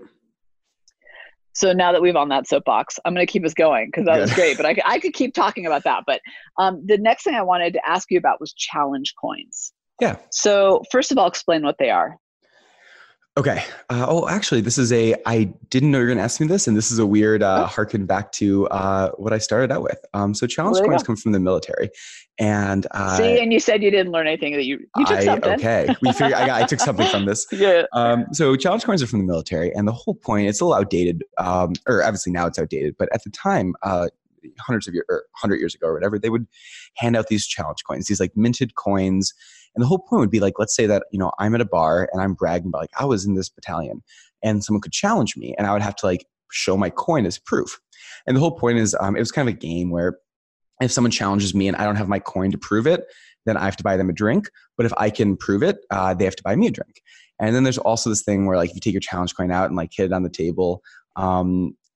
So now that we've on that soapbox, I'm going to keep us going because that Good. was great, but I, I could keep talking about that. But um, the next thing I wanted to ask you about was challenge coins. Yeah. So first of all, explain what they are. Okay. Uh, oh, actually, this is a, I didn't know you were going to ask me this, and this is a weird uh, harken back to uh, what I started out with. Um, so challenge well, coins come from the military. And uh, see, and you said you didn't learn anything that you, you took I, something. Okay. We figured, I, got, I took something from this. Yeah. Um, so challenge coins are from the military, and the whole point, it's a little outdated, um, or obviously now it's outdated, but at the time, uh, hundreds of years or hundred years ago or whatever, they would hand out these challenge coins, these like minted coins. And the whole point would be like, let's say that, you know, I'm at a bar and I'm bragging about like, I was in this battalion, and someone could challenge me and I would have to like show my coin as proof. And the whole point is, um, it was kind of a game where if someone challenges me and I don't have my coin to prove it, then I have to buy them a drink. But if I can prove it, uh, they have to buy me a drink. And then there's also this thing where like, if you take your challenge coin out and like hit it on the table, um,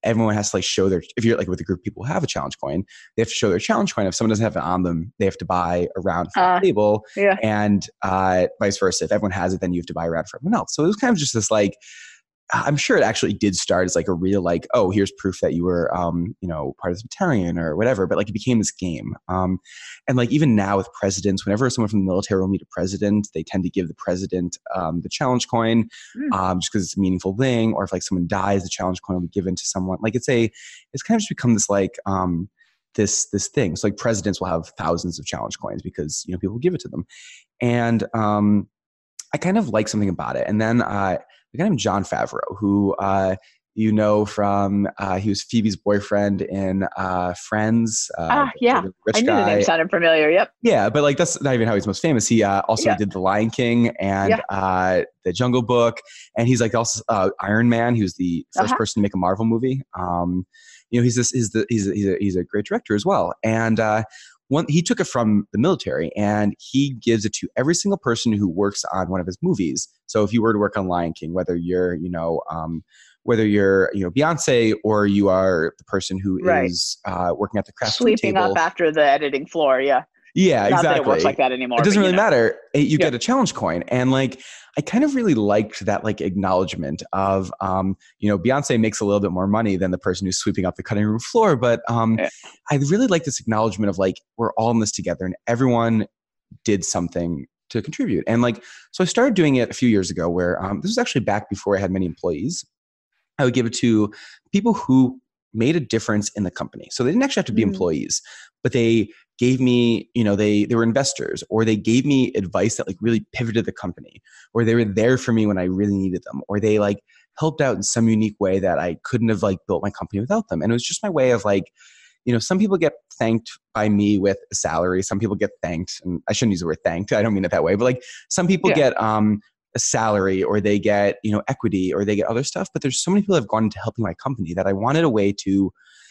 everyone has to like show their, if you're like with a group of people who have a challenge coin, they have to show their challenge coin. If someone doesn't have it on them, they have to buy a round for Uh, the table, yeah. and uh, vice versa. If everyone has it, then you have to buy a round for everyone else. So it was kind of just this like, I'm sure it actually did start as like a real like, oh, here's proof that you were, um, you know, part of this battalion or whatever. But like it became this game. Um, and like even now with presidents, whenever someone from the military will meet a president, they tend to give the president um, the challenge coin Mm. um, just because it's a meaningful thing. Or if like someone dies, the challenge coin will be given to someone. Like it's a, it's kind of just become this like um, this this thing. So like presidents will have thousands of challenge coins because you know people give it to them, and um, I kind of like something about it. And then uh, a guy named Jon Favreau, who uh, you know from, uh, he was Phoebe's boyfriend in uh, Friends. Uh, Ah, yeah. the rich I knew guy. the name sounded familiar. Yep. Yeah, but like that's not even how he's most famous. He uh, also Yeah. did The Lion King and Yeah. uh, The Jungle Book, and he's like also uh, Iron Man. He was the first Uh-huh. person to make a Marvel movie. Um, you know, he's this he's the he's a, he's a, he's a great director as well. And uh, one he took it from the military and he gives it to every single person who works on one of his movies. So if you were to work on Lion King, whether you're you know um, whether you're you know Beyonce or you are the person who Right. is uh, working at the craft food Sweeping table, up after the editing floor. Yeah. yeah, Not exactly. that it works like that anymore. It doesn't but, really you know. matter. You Yeah. get a challenge coin. And like, I kind of really liked that like acknowledgement of, um, you know, Beyonce makes a little bit more money than the person who's sweeping up the cutting room floor. But um, Yeah. I really like this acknowledgement of like, we're all in this together and everyone did something to contribute. And like, so I started doing it a few years ago where um, this was actually back before I had many employees. I would give it to people who made a difference in the company. So they didn't actually have to be Mm. employees, but they gave me, you know, they they were investors, or they gave me advice that like really pivoted the company, or they were there for me when I really needed them, or they like helped out in some unique way that I couldn't have like built my company without them. And it was just my way of like, you know, some people get thanked by me with a salary. Some people get thanked, and I shouldn't use the word thanked. I don't mean it that way, but like some people Yeah. get um a salary, or they get, you know, equity, or they get other stuff. But there's so many people that have gone into helping my company that I wanted a way to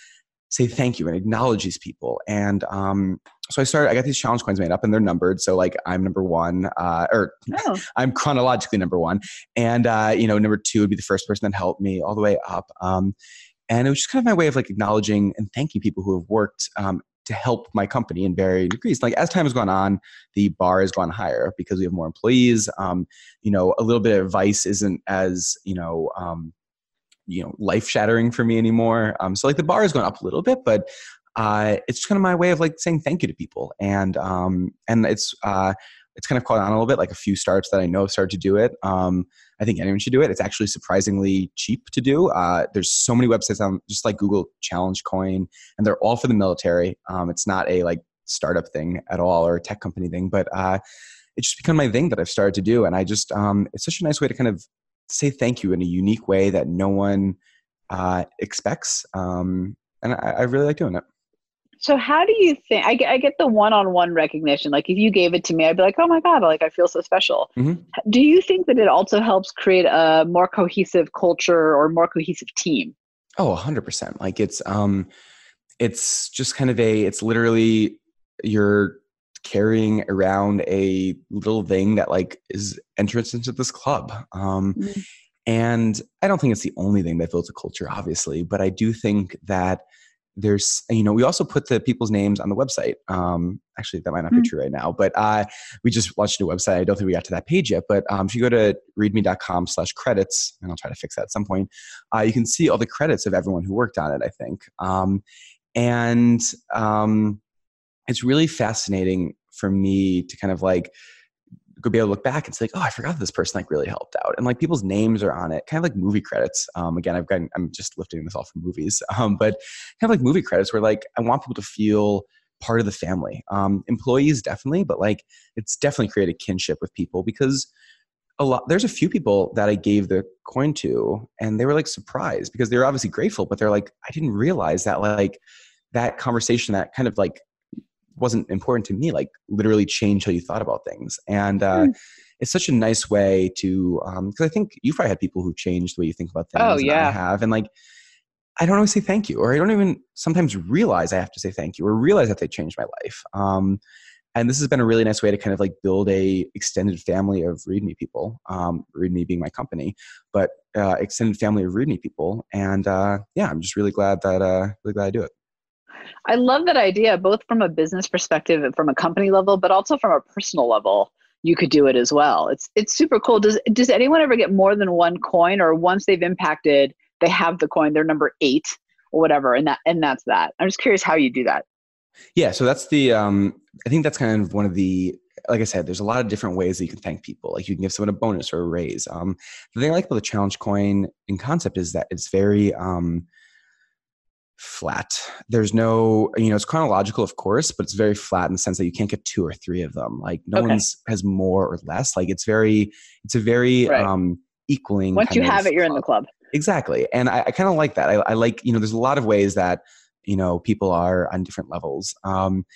say thank you and acknowledge these people. And um, so I started, I got these challenge coins made up and they're numbered. So like I'm number one, uh, or Oh. I'm chronologically number one. And, uh, you know, number two would be the first person that helped me all the way up. Um, and it was just kind of my way of like acknowledging and thanking people who have worked um, to help my company in varying degrees. Like as time has gone on, the bar has gone higher because we have more employees. Um, you know, a little bit of advice isn't as, you know, um, you know, life shattering for me anymore. Um, so like the bar has gone up a little bit, but uh, it's just kind of my way of like saying thank you to people. And, um, and it's, uh, it's kind of caught on a little bit. Like a few startups that I know have started to do it. Um, I think anyone should do it. It's actually surprisingly cheap to do. Uh, there's so many websites on just like Google Challenge Coin, and they're all for the military. Um, it's not a like startup thing at all or a tech company thing, but uh, it's just become my thing that I've started to do. And I just, um, it's such a nice way to kind of say thank you in a unique way that no one uh, expects. Um, and I, I really like doing it. So how do you think, I get, I get the one-on-one recognition. Like if you gave it to me, I'd be like, oh my God, like I feel so special. Mm-hmm. Do you think that it also helps create a more cohesive culture or more cohesive team? Oh, a hundred percent. Like it's, um, it's just kind of a, it's literally you're carrying around a little thing that like is entrance into this club. Um, Mm. and I don't think it's the only thing that builds a culture, obviously, but I do think that there's, you know, we also put the people's names on the website. Um, actually, that might not Mm. be true right now, but uh, we just launched a new website. I don't think we got to that page yet, but um, if you go to readme.com slash credits, and I'll try to fix that at some point, uh, you can see all the credits of everyone who worked on it, I think. Um, and um, it's really fascinating for me to kind of like go be able to look back and say, like, oh, I forgot that this person like really helped out. And like people's names are on it, kind of like movie credits. Um, again, I've gotten, I'm just lifting this off from movies, um, but kind of like movie credits where like, I want people to feel part of the family. Um, employees definitely, but like it's definitely created kinship with people because a lot, there's a few people that I gave the coin to and they were like surprised because they were obviously grateful, but they're like, I didn't realize that like that conversation that kind of like wasn't important to me, like literally changed how you thought about things. And uh, mm. it's such a nice way to, um, cause I think you've probably had people who changed the way you think about things. Oh yeah. I have. And like, I don't always say thank you, or I don't even sometimes realize I have to say thank you or realize that they changed my life. Um, And this has been a really nice way to kind of like build a extended family of README people, um, README being my company, but uh, extended family of README people. And uh, yeah, I'm just really glad that, uh, really glad I do it. I love that idea, both from a business perspective and from a company level, but also from a personal level. You could do it as well. It's it's super cool. Does does anyone ever get more than one coin, or once they've impacted, they have the coin, they're number eight or whatever, and that and that's that? I'm just curious how you do that. Yeah, so that's the, um, I think that's kind of one of the, like I said, there's a lot of different ways that you can thank people. Like you can give someone a bonus or a raise. Um, the thing I like about the challenge coin in concept is that it's very um, flat. There's no, you know, it's chronological, of course, but it's very flat in the sense that you can't get two or three of them. Like no okay. one's has more or less. Like it's very, it's a very right. um, equaling. Once you have it, you're club. in the club. Exactly. And I, I kind of like that. I, I like, you know, there's a lot of ways that, you know, people are on different levels. Um,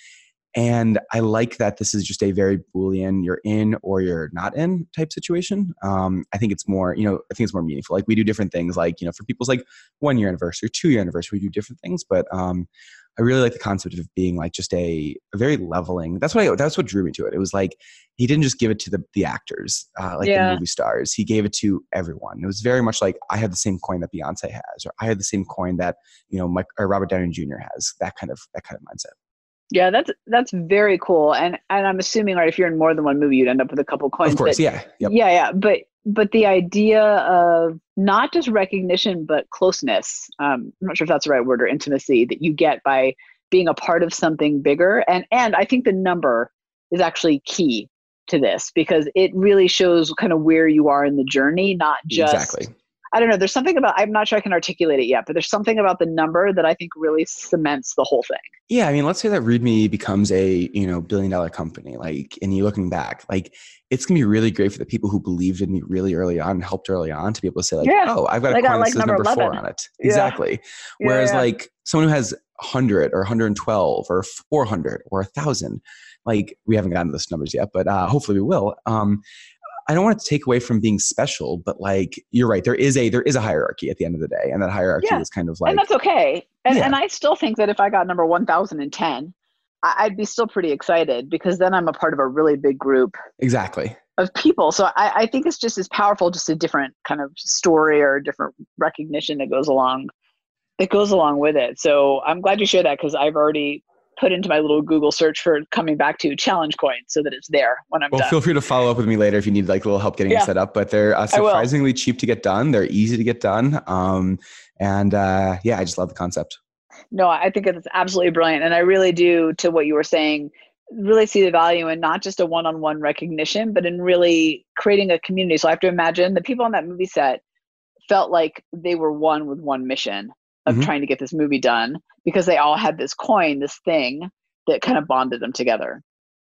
and I like that this is just a very Boolean, you're in or you're not in type situation. Um, I think it's more, you know, I think it's more meaningful. Like we do different things like, you know, for people's like one year anniversary, two year anniversary, we do different things. But um, I really like the concept of being like just a, a very leveling. That's what I, that's what drew me to it. It was like, he didn't just give it to the, the actors, uh, like yeah. the movie stars. He gave it to everyone. It was very much like, I had the same coin that Beyonce has, or I had the same coin that, you know, Mike, or Robert Downey Junior has, that kind of, that kind of mindset. Yeah, that's that's very cool. And and I'm assuming, right, if you're in more than one movie, you'd end up with a couple coins. Of course, but, yeah. Yep. Yeah, yeah. But but the idea of not just recognition, but closeness, um, I'm not sure if that's the right word, or intimacy that you get by being a part of something bigger. And and I think the number is actually key to this, because it really shows kind of where you are in the journey, not just exactly. I don't know. There's something about, I'm not sure I can articulate it yet, but there's something about the number that I think really cements the whole thing. Yeah. I mean, let's say that README becomes a, you know, billion dollar company, like, and you looking back, like it's going to be really great for the people who believed in me really early on and helped early on to be able to say like, yeah. oh, I've got a coin that says number four on it. Yeah. Exactly. Yeah, Whereas yeah. like someone who has one hundred or one hundred twelve or four hundred or a thousand, like we haven't gotten to those numbers yet, but uh, hopefully we will. Um, I don't want it to take away from being special, but like, you're right. There is a, there is a hierarchy at the end of the day. And that hierarchy yeah. is kind of like, and that's okay. And yeah. and I still think that if I got number one thousand ten, I'd be still pretty excited, because then I'm a part of a really big group. Exactly. Of people. So I, I think it's just as powerful, just a different kind of story or a different recognition that goes along, that goes along with it. So I'm glad you shared that, because I've already put into my little Google search for coming back to challenge coins so that it's there when I'm well, done. Well, feel free to follow up with me later if you need like a little help getting yeah. it set up, but they're uh, surprisingly cheap to get done. They're easy to get done. Um, and uh, yeah, I just love the concept. No, I think it's absolutely brilliant. And I really do, to what you were saying, really see the value in not just a one-on-one recognition, but in really creating a community. So I have to imagine the people on that movie set felt like they were one with one mission of mm-hmm. trying to get this movie done, because they all had this coin, this thing that kind of bonded them together.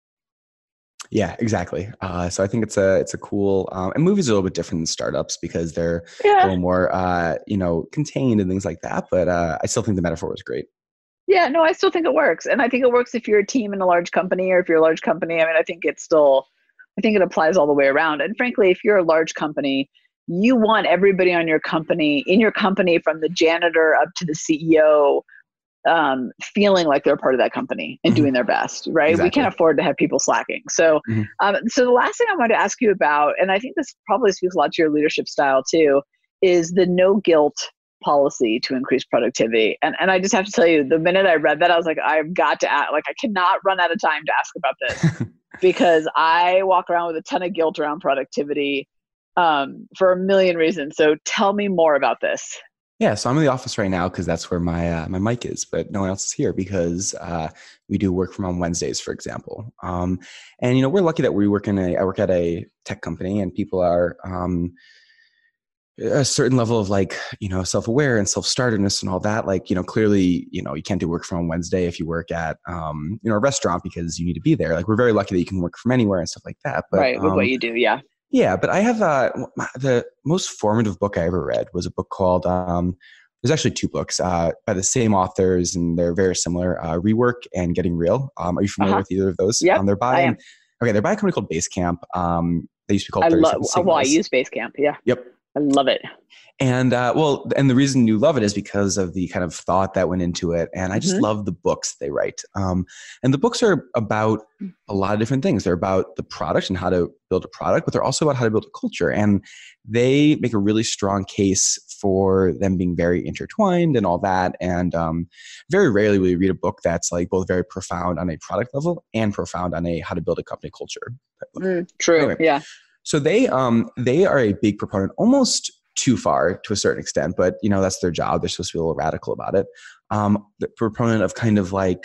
Yeah, exactly. Uh, so I think it's a it's a cool, um, and movies are a little bit different than startups because they're yeah. a little more uh, you know, contained and things like that. But uh, I still think the metaphor is great. Yeah, no, I still think it works, and I think it works if you're a team in a large company, or if you're a large company. I mean, I think it's still, I think it applies all the way around. And frankly, if you're a large company, you want everybody on your company, in your company, from the janitor up to the C E O, um, feeling like they're part of that company and mm-hmm. doing their best, right? Exactly. We can't afford to have people slacking. So, mm-hmm. um, so the last thing I wanted to ask you about, and I think this probably speaks a lot to your leadership style too, is the no guilt policy to increase productivity. And and I just have to tell you, the minute I read that, I was like, I've got to ask, like, I cannot run out of time to ask about this because I walk around with a ton of guilt around productivity um, for a million reasons. So tell me more about this. Yeah, so I'm in the office right now because that's where my uh, my mic is, but no one else is here because uh, we do work from home Wednesdays, for example. Um, and you know, we're lucky that we work in a I work at a tech company, and people are um, a certain level of like you know self-aware and self-startedness and all that. Like you know, clearly you know you can't do work from home Wednesday if you work at um, you know a restaurant because you need to be there. Like we're very lucky that you can work from anywhere and stuff like that. But, right, with um, what you do, yeah. Yeah, but I have uh, the most formative book I ever read was a book called, um, there's actually two books uh, by the same authors, and they're very similar, uh, Rework and Getting Real. Um, are you familiar uh-huh. with either of those? Yeah, um, they're by, I am. Okay, they're by a company called Basecamp. Um, they used to be called I thirty-seven love, Signals. Well, I use Basecamp, yeah. Yep. I love it. And uh, well, and the reason you love it is because of the kind of thought that went into it. And I just Mhm. love the books they write. Um, and the books are about a lot of different things. They're about the product and how to build a product, but they're also about how to build a culture. And they make a really strong case for them being very intertwined and all that. And um, very rarely will you read a book that's like both very profound on a product level and profound on a how to build a company culture. Mm, true. Anyway, Yeah. so they um, they are a big proponent, almost too far to a certain extent, but you know, that's their job. They're supposed to be a little radical about it. Um, the proponent of kind of like,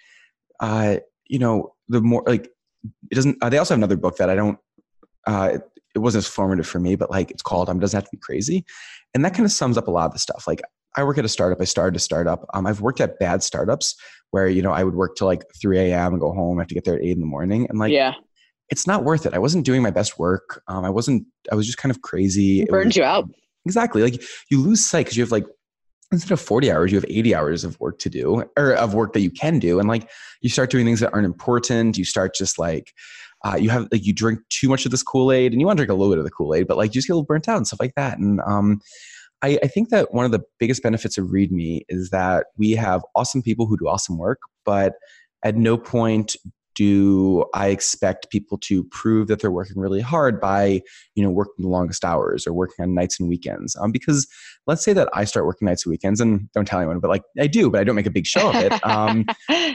uh, you know, the more like, it doesn't, uh, they also have another book that I don't, uh, it, it wasn't as formative for me, but like it's called, um, It Doesn't Have to Be Crazy. And that kind of sums up a lot of the stuff. Like I work at a startup. I started a startup. Um, I've worked at bad startups where, you know, I would work till like three a.m. and go home. I have to get there at eight in the morning. And like, yeah. it's not worth it. I wasn't doing my best work. Um, I wasn't, I was just kind of crazy. It burns was, you out. Exactly. Like you lose sight because you have like, instead of forty hours, you have eighty hours of work to do or of work that you can do. And like, you start doing things that aren't important. You start just like, uh, you have like, you drink too much of this Kool-Aid and you want to drink a little bit of the Kool-Aid, but like you just get a little burnt out and stuff like that. And um, I, I think that one of the biggest benefits of README is that we have awesome people who do awesome work, but at no point do I expect people to prove that they're working really hard by, you know, working the longest hours or working on nights and weekends? Um, because let's say that I start working nights and weekends, and don't tell anyone, but like I do, but I don't make a big show of it. Um,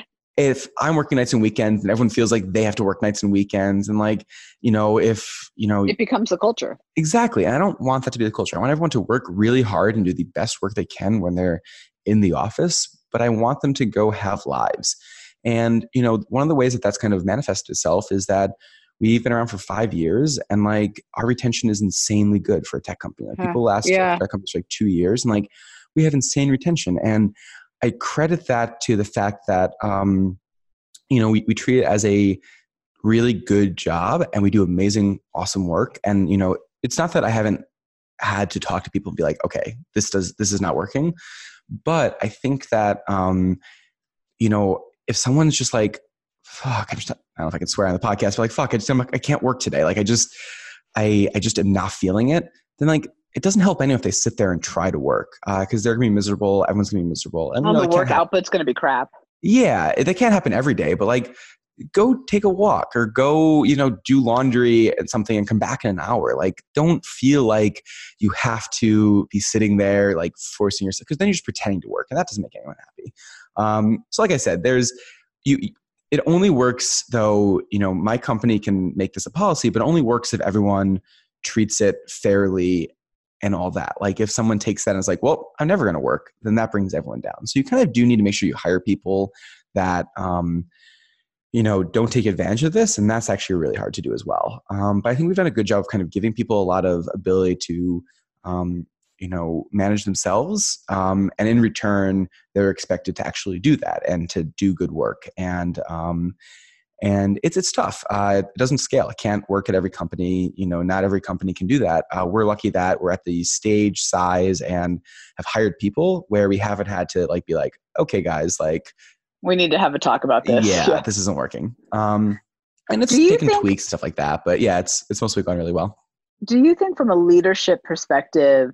if I'm working nights and weekends and everyone feels like they have to work nights and weekends, and like, you know, if, you know, it becomes the culture. Exactly. And I don't want that to be the culture. I want everyone to work really hard and do the best work they can when they're in the office, but I want them to go have lives. And, you know, one of the ways that that's kind of manifested itself is that we've been around for five years and like our retention is insanely good for a tech company. Like Huh. people last Yeah. at our company for like two years and like we have insane retention. And I credit that to the fact that, um, you know, we, we treat it as a really good job and we do amazing, awesome work. And, you know, it's not that I haven't had to talk to people and be like, okay, this does, this is not working. But I think that, um, you know, if someone's just like, fuck, I'm just, I don't know if I can swear on the podcast, but like, fuck, I just, I'm, I can't work today. Like I just, I, I just am not feeling it. Then like, it doesn't help anyone if they sit there and try to work uh, cause they're gonna be miserable. Everyone's gonna be miserable. And Well, you know, the work ha- output's going to be crap. Yeah. They can't happen every day, but like go take a walk or go, you know, do laundry and something and come back in an hour. Like don't feel like you have to be sitting there, like forcing yourself, because then you're just pretending to work and that doesn't make anyone happy. Um, so like I said, there's you, it only works though, you know, my company can make this a policy, but it only works if everyone treats it fairly and all that. Like if someone takes that and is like, well, I'm never going to work, then that brings everyone down. So you kind of do need to make sure you hire people that, um, you know, don't take advantage of this. And that's actually really hard to do as well. Um, but I think we've done a good job of kind of giving people a lot of ability to, um, you know, manage themselves. Um, and in return, they're expected to actually do that and to do good work. And, um, and it's, it's tough. Uh, it doesn't scale. It can't work at every company. You know, not every company can do that. Uh, we're lucky that we're at the stage, size, and have hired people where we haven't had to like, be like, okay, guys, like, we need to have a talk about this. Yeah, Yeah. this isn't working. Um, and it's Do you taken think- tweaks, stuff like that. But yeah, it's, it's mostly gone really well. Do you think from a leadership perspective,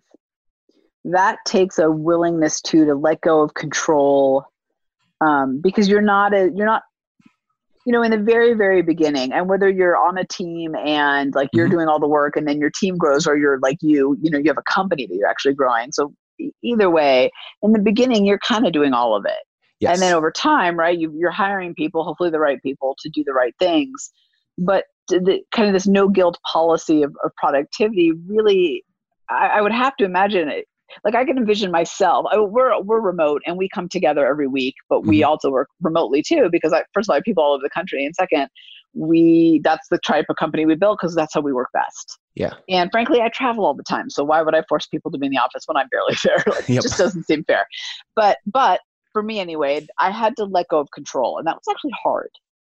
that takes a willingness to, to let go of control? Um, because you're not a, you're not, you know, in the very, very beginning, and whether you're on a team and like you're Mhm. doing all the work and then your team grows, or you're like you, you know, you have a company that you're actually growing. So e- either way, in the beginning, you're kind of doing all of it. Yes. And then over time, right, you, you're hiring people, hopefully the right people to do the right things. But the kind of this no guilt policy of, of productivity really, I, I would have to imagine it. Like I can envision myself, I, we're, we're remote and we come together every week, but we Mhm. also work remotely too, because I, first of all, I have people all over the country. And second, we, that's the type of company we built because that's how we work best. Yeah. And frankly, I travel all the time. So why would I force people to be in the office when I'm barely there? Like, Yep. It just doesn't seem fair. But, but for me anyway, I had to let go of control, and that was actually hard.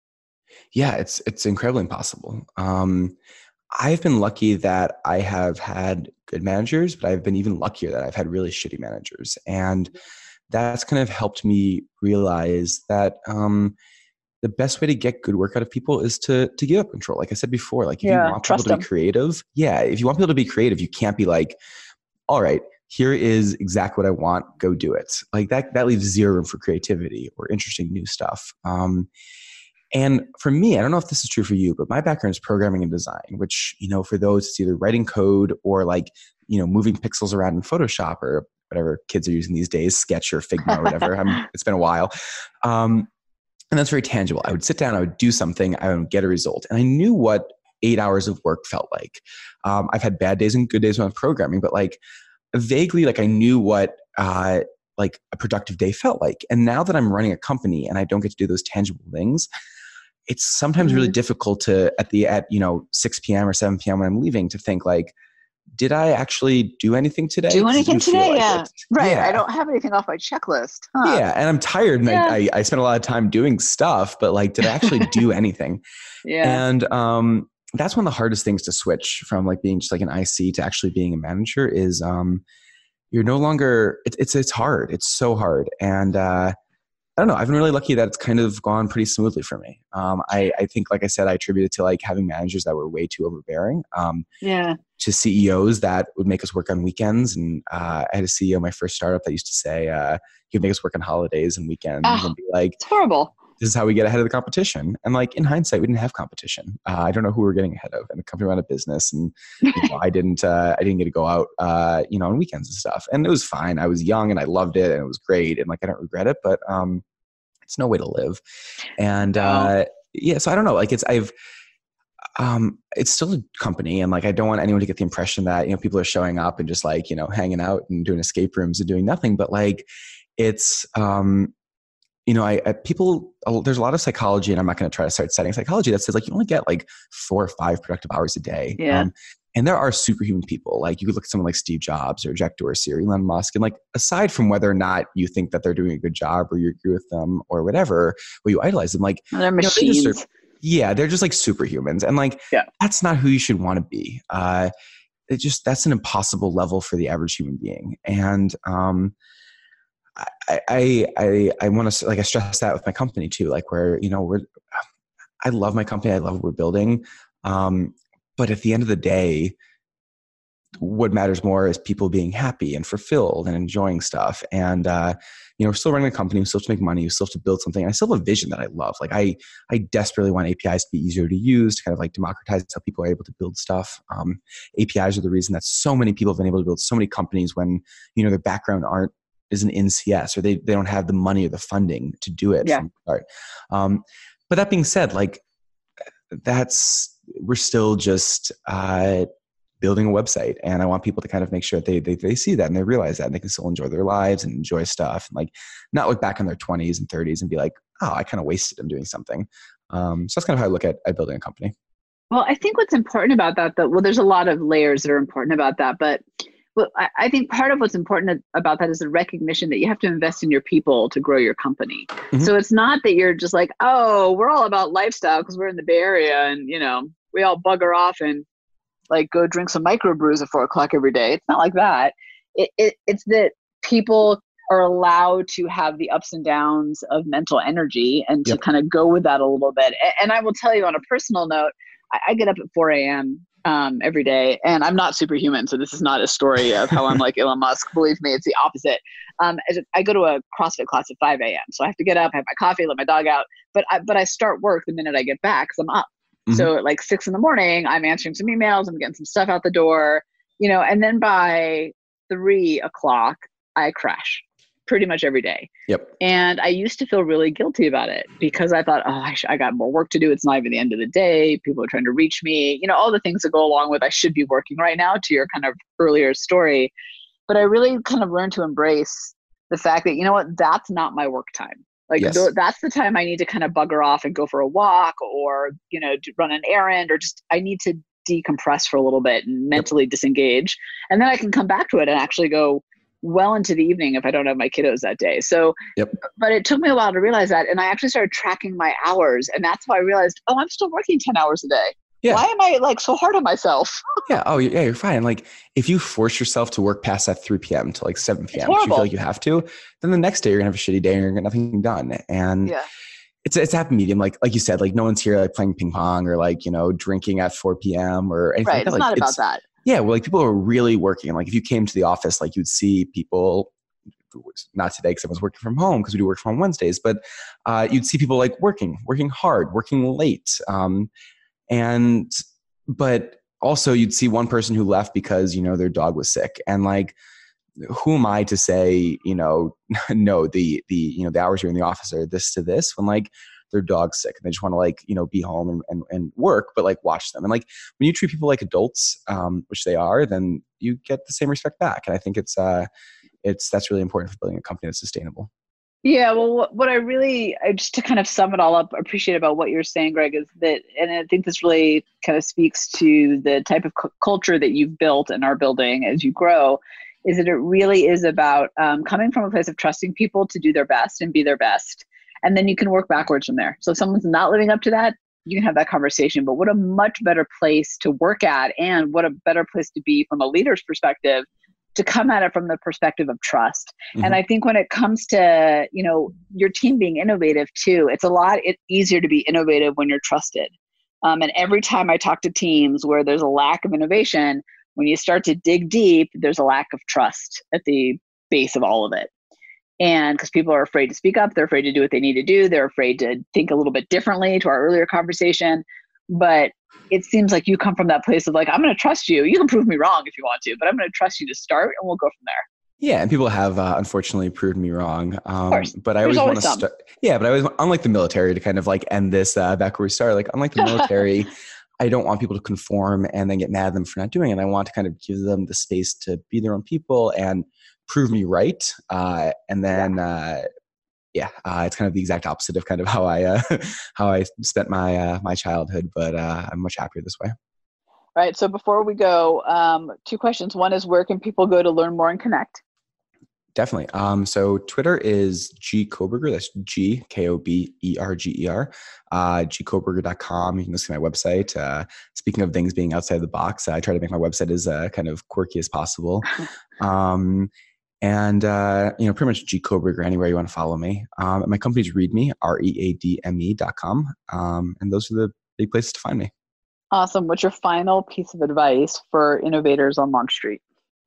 Yeah, it's it's incredibly impossible. Um, I've been lucky that I have had good managers, but I've been even luckier that I've had really shitty managers. And that's kind of helped me realize that, um, the best way to get good work out of people is to to give up control. Like I said before, like if Yeah, you want people trust to be them. creative, yeah, if you want people to be creative, you can't be like, all right, here is exactly what I want, go do it. Like that, that leaves zero room for creativity or interesting new stuff. Um, and for me, I don't know if this is true for you, but my background is programming and design, which, you know, for those, it's either writing code or like, you know, moving pixels around in Photoshop or whatever kids are using these days, Sketch or Figma or whatever. I'm, it's been a while. Um, and that's very tangible. I would sit down, I would do something, I would get a result. And I knew what eight hours of work felt like. Um, I've had bad days and good days when I'm programming, but like vaguely, like I knew what, uh, like a productive day felt like. And now that I'm running a company and I don't get to do those tangible things, it's sometimes really difficult to at the, at, you know, six p.m. or seven p.m. when I'm leaving to think like, did I actually do anything today? Do 'Cause it anything didn't feel today? like Yeah. it. Right. Yeah. I don't have anything off my checklist. Huh. Yeah. And I'm tired and Yeah. I, I, I spent a lot of time doing stuff, but like, did I actually do anything? Yeah. And um, that's one of the hardest things to switch from like being just like an I C to actually being a manager is um, you're no longer, it, it's, it's hard. It's so hard. And uh, I don't know. I've been really lucky that it's kind of gone pretty smoothly for me. Um, I, I think, like I said, I attribute it to like having managers that were way too overbearing. Um, Yeah. to C E Os that would make us work on weekends. And uh, I had a C E O, my first startup, that used to say uh, he would make us work on holidays and weekends Ah, and be like, It's horrible. this is how we get ahead of the competition. And like in hindsight, we didn't have competition. Uh, I don't know who we were getting ahead of, and the company went out of business. And you know, I didn't, uh, I didn't get to go out, uh, you know, on weekends and stuff. And it was fine. I was young and I loved it, and it was great. And like I don't regret it, but um, it's no way to live. And uh, yeah, so I don't know. Like it's I've. Um, it's still a company, and like I don't want anyone to get the impression that, you know, people are showing up and just like, you know, hanging out and doing escape rooms and doing nothing. But like it's um you know, I, I people, there's a lot of psychology, and I'm not going to try to start studying psychology that says like you only get like four or five productive hours a day. Yeah. Um, and there are superhuman people. Like you could look at someone like Steve Jobs or Jack Dorsey or Elon Musk, and like aside from whether or not you think that they're doing a good job or you agree with them or whatever, or you idolize them, like They're you know, they machines. just are- yeah, they're just like superhumans, and like Yeah. that's not who you should want to be. Uh, it just that's an impossible level for the average human being, and um, I I I, I want to like I stress that with my company too. Like where you know we're I love my company, I love what we're building, um, but at the end of the day, what matters more is people being happy and fulfilled and enjoying stuff. And, uh, you know, we're still running a company. We still have to make money. We still have to build something. I still have a vision that I love. Like I, I desperately want A P Is to be easier to use, to kind of like democratize how people are able to build stuff. Um, A P Is are the reason that so many people have been able to build so many companies when, you know, their background aren't, isn't in C S, or they, they don't have the money or the funding to do it Yeah. from the start. Um, but that being said, like that's, we're still just, uh, building a website, and I want people to kind of make sure that they, they they see that and they realize that, and they can still enjoy their lives and enjoy stuff, and like not look back in their twenties and thirties and be like, oh, I kind of wasted them doing something. Um, so that's kind of how I look at, at building a company. Well, I think what's important about that, though, well, there's a lot of layers that are important about that, but well, I, I think part of what's important about that is the recognition that you have to invest in your people to grow your company. Mm-hmm. So it's not that you're just like, oh, we're all about lifestyle because we're in the Bay Area and, you know, we all bugger off and like go drink some microbrews at four o'clock every day. It's not like that. It, it it's that people are allowed to have the ups and downs of mental energy and to Yep. kind of go with that a little bit. And, and I will tell you on a personal note, I, I get up at four a.m. Um, every day, and I'm not superhuman. So this is not a story of how I'm like Elon Musk. Believe me, it's the opposite. Um, I, I go to a CrossFit class at five a.m. So I have to get up, have my coffee, let my dog out. But I, but I start work the minute I get back because I'm up. So at like six in the morning, I'm answering some emails, I'm getting some stuff out the door, you know, and then by three o'clock, I crash pretty much every day. Yep. And I used to feel really guilty about it because I thought, oh, I, sh- I got more work to do. It's not even the end of the day. People are trying to reach me, you know, all the things that go along with I should be working right now, to your kind of earlier story. But I really kind of learned to embrace the fact that, you know what, that's not my work time. Like Yes. th- that's the time I need to kind of bugger off and go for a walk or, you know, do, run an errand, or just, I need to decompress for a little bit and mentally yep. disengage. And then I can come back to it and actually go well into the evening if I don't have my kiddos that day. So, yep. but it took me a while to realize that. And I actually started tracking my hours, and that's how I realized, oh, I'm still working ten hours a day. Yeah. Why am I like so hard on myself? yeah. Oh, yeah, you're fine. Like if you force yourself to work past that three p.m. to like seven p.m., which you feel like you have to, then the next day you're gonna have a shitty day and you're gonna get nothing done. And yeah. it's it's a happy medium. Like like you said, like no one's here like playing ping pong or like, you know, drinking at four p.m. or anything right. like that. It's Like, not about it's, that. Yeah, well, like people are really working. Like if you came to the office, like you'd see people. Not today because I was working from home because we do work from home Wednesdays, but uh, you'd see people like working, working hard, working late. Um, and, but also you'd see one person who left because, you know, their dog was sick. And like, who am I to say, you know, no, the, the, you know, the hours you're in the office are this to this when like their dog's sick and they just want to like, you know, be home and, and, and work, but like watch them. And like when you treat people like adults, um, which they are, then you get the same respect back. And I think it's, uh, It's that's really important for building a company that's sustainable. Yeah, well, what, what I really, I, just to kind of sum it all up, appreciate about what you're saying, Greg, is that, and I think this really kind of speaks to the type of cu- culture that you've built and are building as you grow, is that it really is about um, coming from a place of trusting people to do their best and be their best. And then you can work backwards from there. So if someone's not living up to that, you can have that conversation. But what a much better place to work at, and what a better place to be from a leader's perspective, to come at it from the perspective of trust. Mm-hmm. And I think when it comes to, you know, your team being innovative too, it's a lot it's easier to be innovative when you're trusted. Um, and every time I talk to teams where there's a lack of innovation, when you start to dig deep, there's a lack of trust at the base of all of it. And because people are afraid to speak up, they're afraid to do what they need to do. They're afraid to think a little bit differently, to our earlier conversation. But it seems like you come from that place of like, I'm going to trust you. You can prove me wrong if you want to, but I'm going to trust you to start and we'll go from there. Yeah. And people have uh, unfortunately proved me wrong. Um, of course. But I There's always want to some. start. Yeah. But I always, unlike the military, to kind of like end this uh, back where we started, like unlike the military, I don't want people to conform and then get mad at them for not doing it. I want to kind of give them the space to be their own people and prove me right. Uh, and then, yeah. uh, Yeah, uh, it's kind of the exact opposite of kind of how I uh, how I spent my uh, my childhood, but uh, I'm much happier this way. All right. So before we go, um, two questions. One is, where can people go to learn more and connect? Definitely. Um, so Twitter is G Koberger. That's G K O B E R G E R. Uh, G Koberger dot com. You can listen to my website. Uh, speaking of things being outside the box, I try to make my website as uh, kind of quirky as possible. Um, And, uh, you know, pretty much G Koberger anywhere you want to follow me. Um, my company's ReadMe, R E A D M E dot com. Um, and those are the big places to find me. Awesome. What's your final piece of advice for innovators on Launch Street?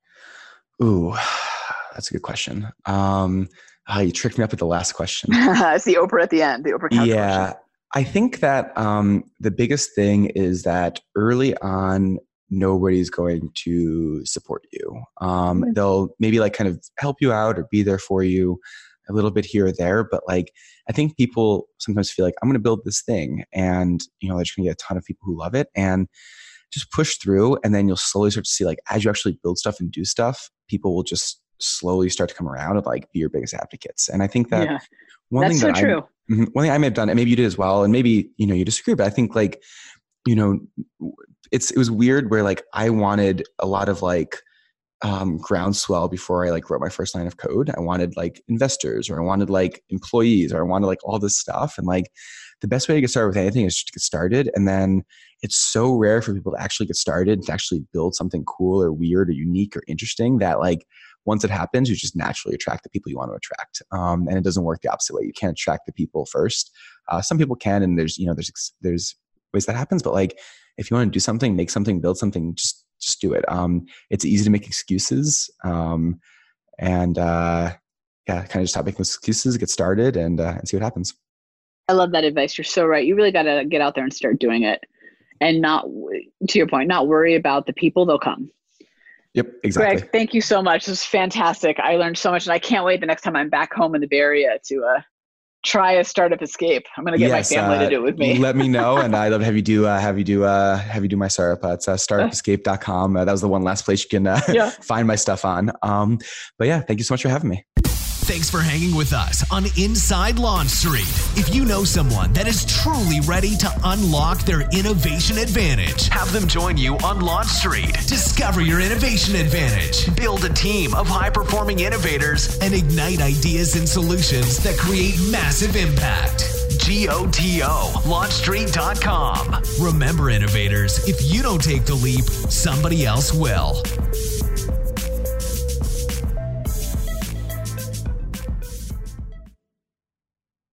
Ooh, that's a good question. Um, oh, you tricked me up with the last question. It's the Oprah at the end, the Oprah couch Yeah. question. I think that um, the biggest thing is that early on, nobody's going to support you. Um, mm-hmm. They'll maybe like kind of help you out or be there for you a little bit here or there. But like, I think people sometimes feel like I'm going to build this thing and, you know, they're just going to get a ton of people who love it and just push through. And then you'll slowly start to see like, as you actually build stuff and do stuff, people will just slowly start to come around and like be your biggest advocates. And I think that yeah. one That's thing so that true. I, one thing I may have done, and maybe you did as well, and maybe, you know, you disagree, but I think like, you know, it's, it was weird where like I wanted a lot of like um, groundswell before I like wrote my first line of code. I wanted like investors, or I wanted like employees, or I wanted like all this stuff. And like the best way to get started with anything is just to get started. And then it's so rare for people to actually get started, to actually build something cool or weird or unique or interesting, that like once it happens, you just naturally attract the people you want to attract. Um, and it doesn't work the opposite way. You can't attract the people first. Uh, some people can, and there's, you know, there's, there's ways that happens, but like, if you want to do something, make something, build something, just, just do it. Um, it's easy to make excuses. Um, and, uh, yeah, kind of just stop making excuses, get started, and, uh, and see what happens. I love that advice. You're so right. You really got to get out there and start doing it, and not, to your point, not worry about the people. They'll come. Yep, exactly. Greg, thank you so much. This was fantastic. I learned so much, and I can't wait the next time I'm back home in the Bay Area to, uh, try a startup escape. I'm going to get yes, my family uh, to do it with me. Let me know. And I'd love to have you do, uh, have you do, uh, have you do my startup. Uh, it's uh, startup escape dot com. Uh, that was the one last place you can uh, yeah. find my stuff on. Um, but yeah, thank you so much for having me. Thanks for hanging with us on Inside Launch Street. If you know someone that is truly ready to unlock their innovation advantage, have them join you on Launch Street. Discover your innovation advantage. Build a team of high-performing innovators and ignite ideas and solutions that create massive impact. G O T O, launch street dot com. Remember, innovators, if you don't take the leap, somebody else will.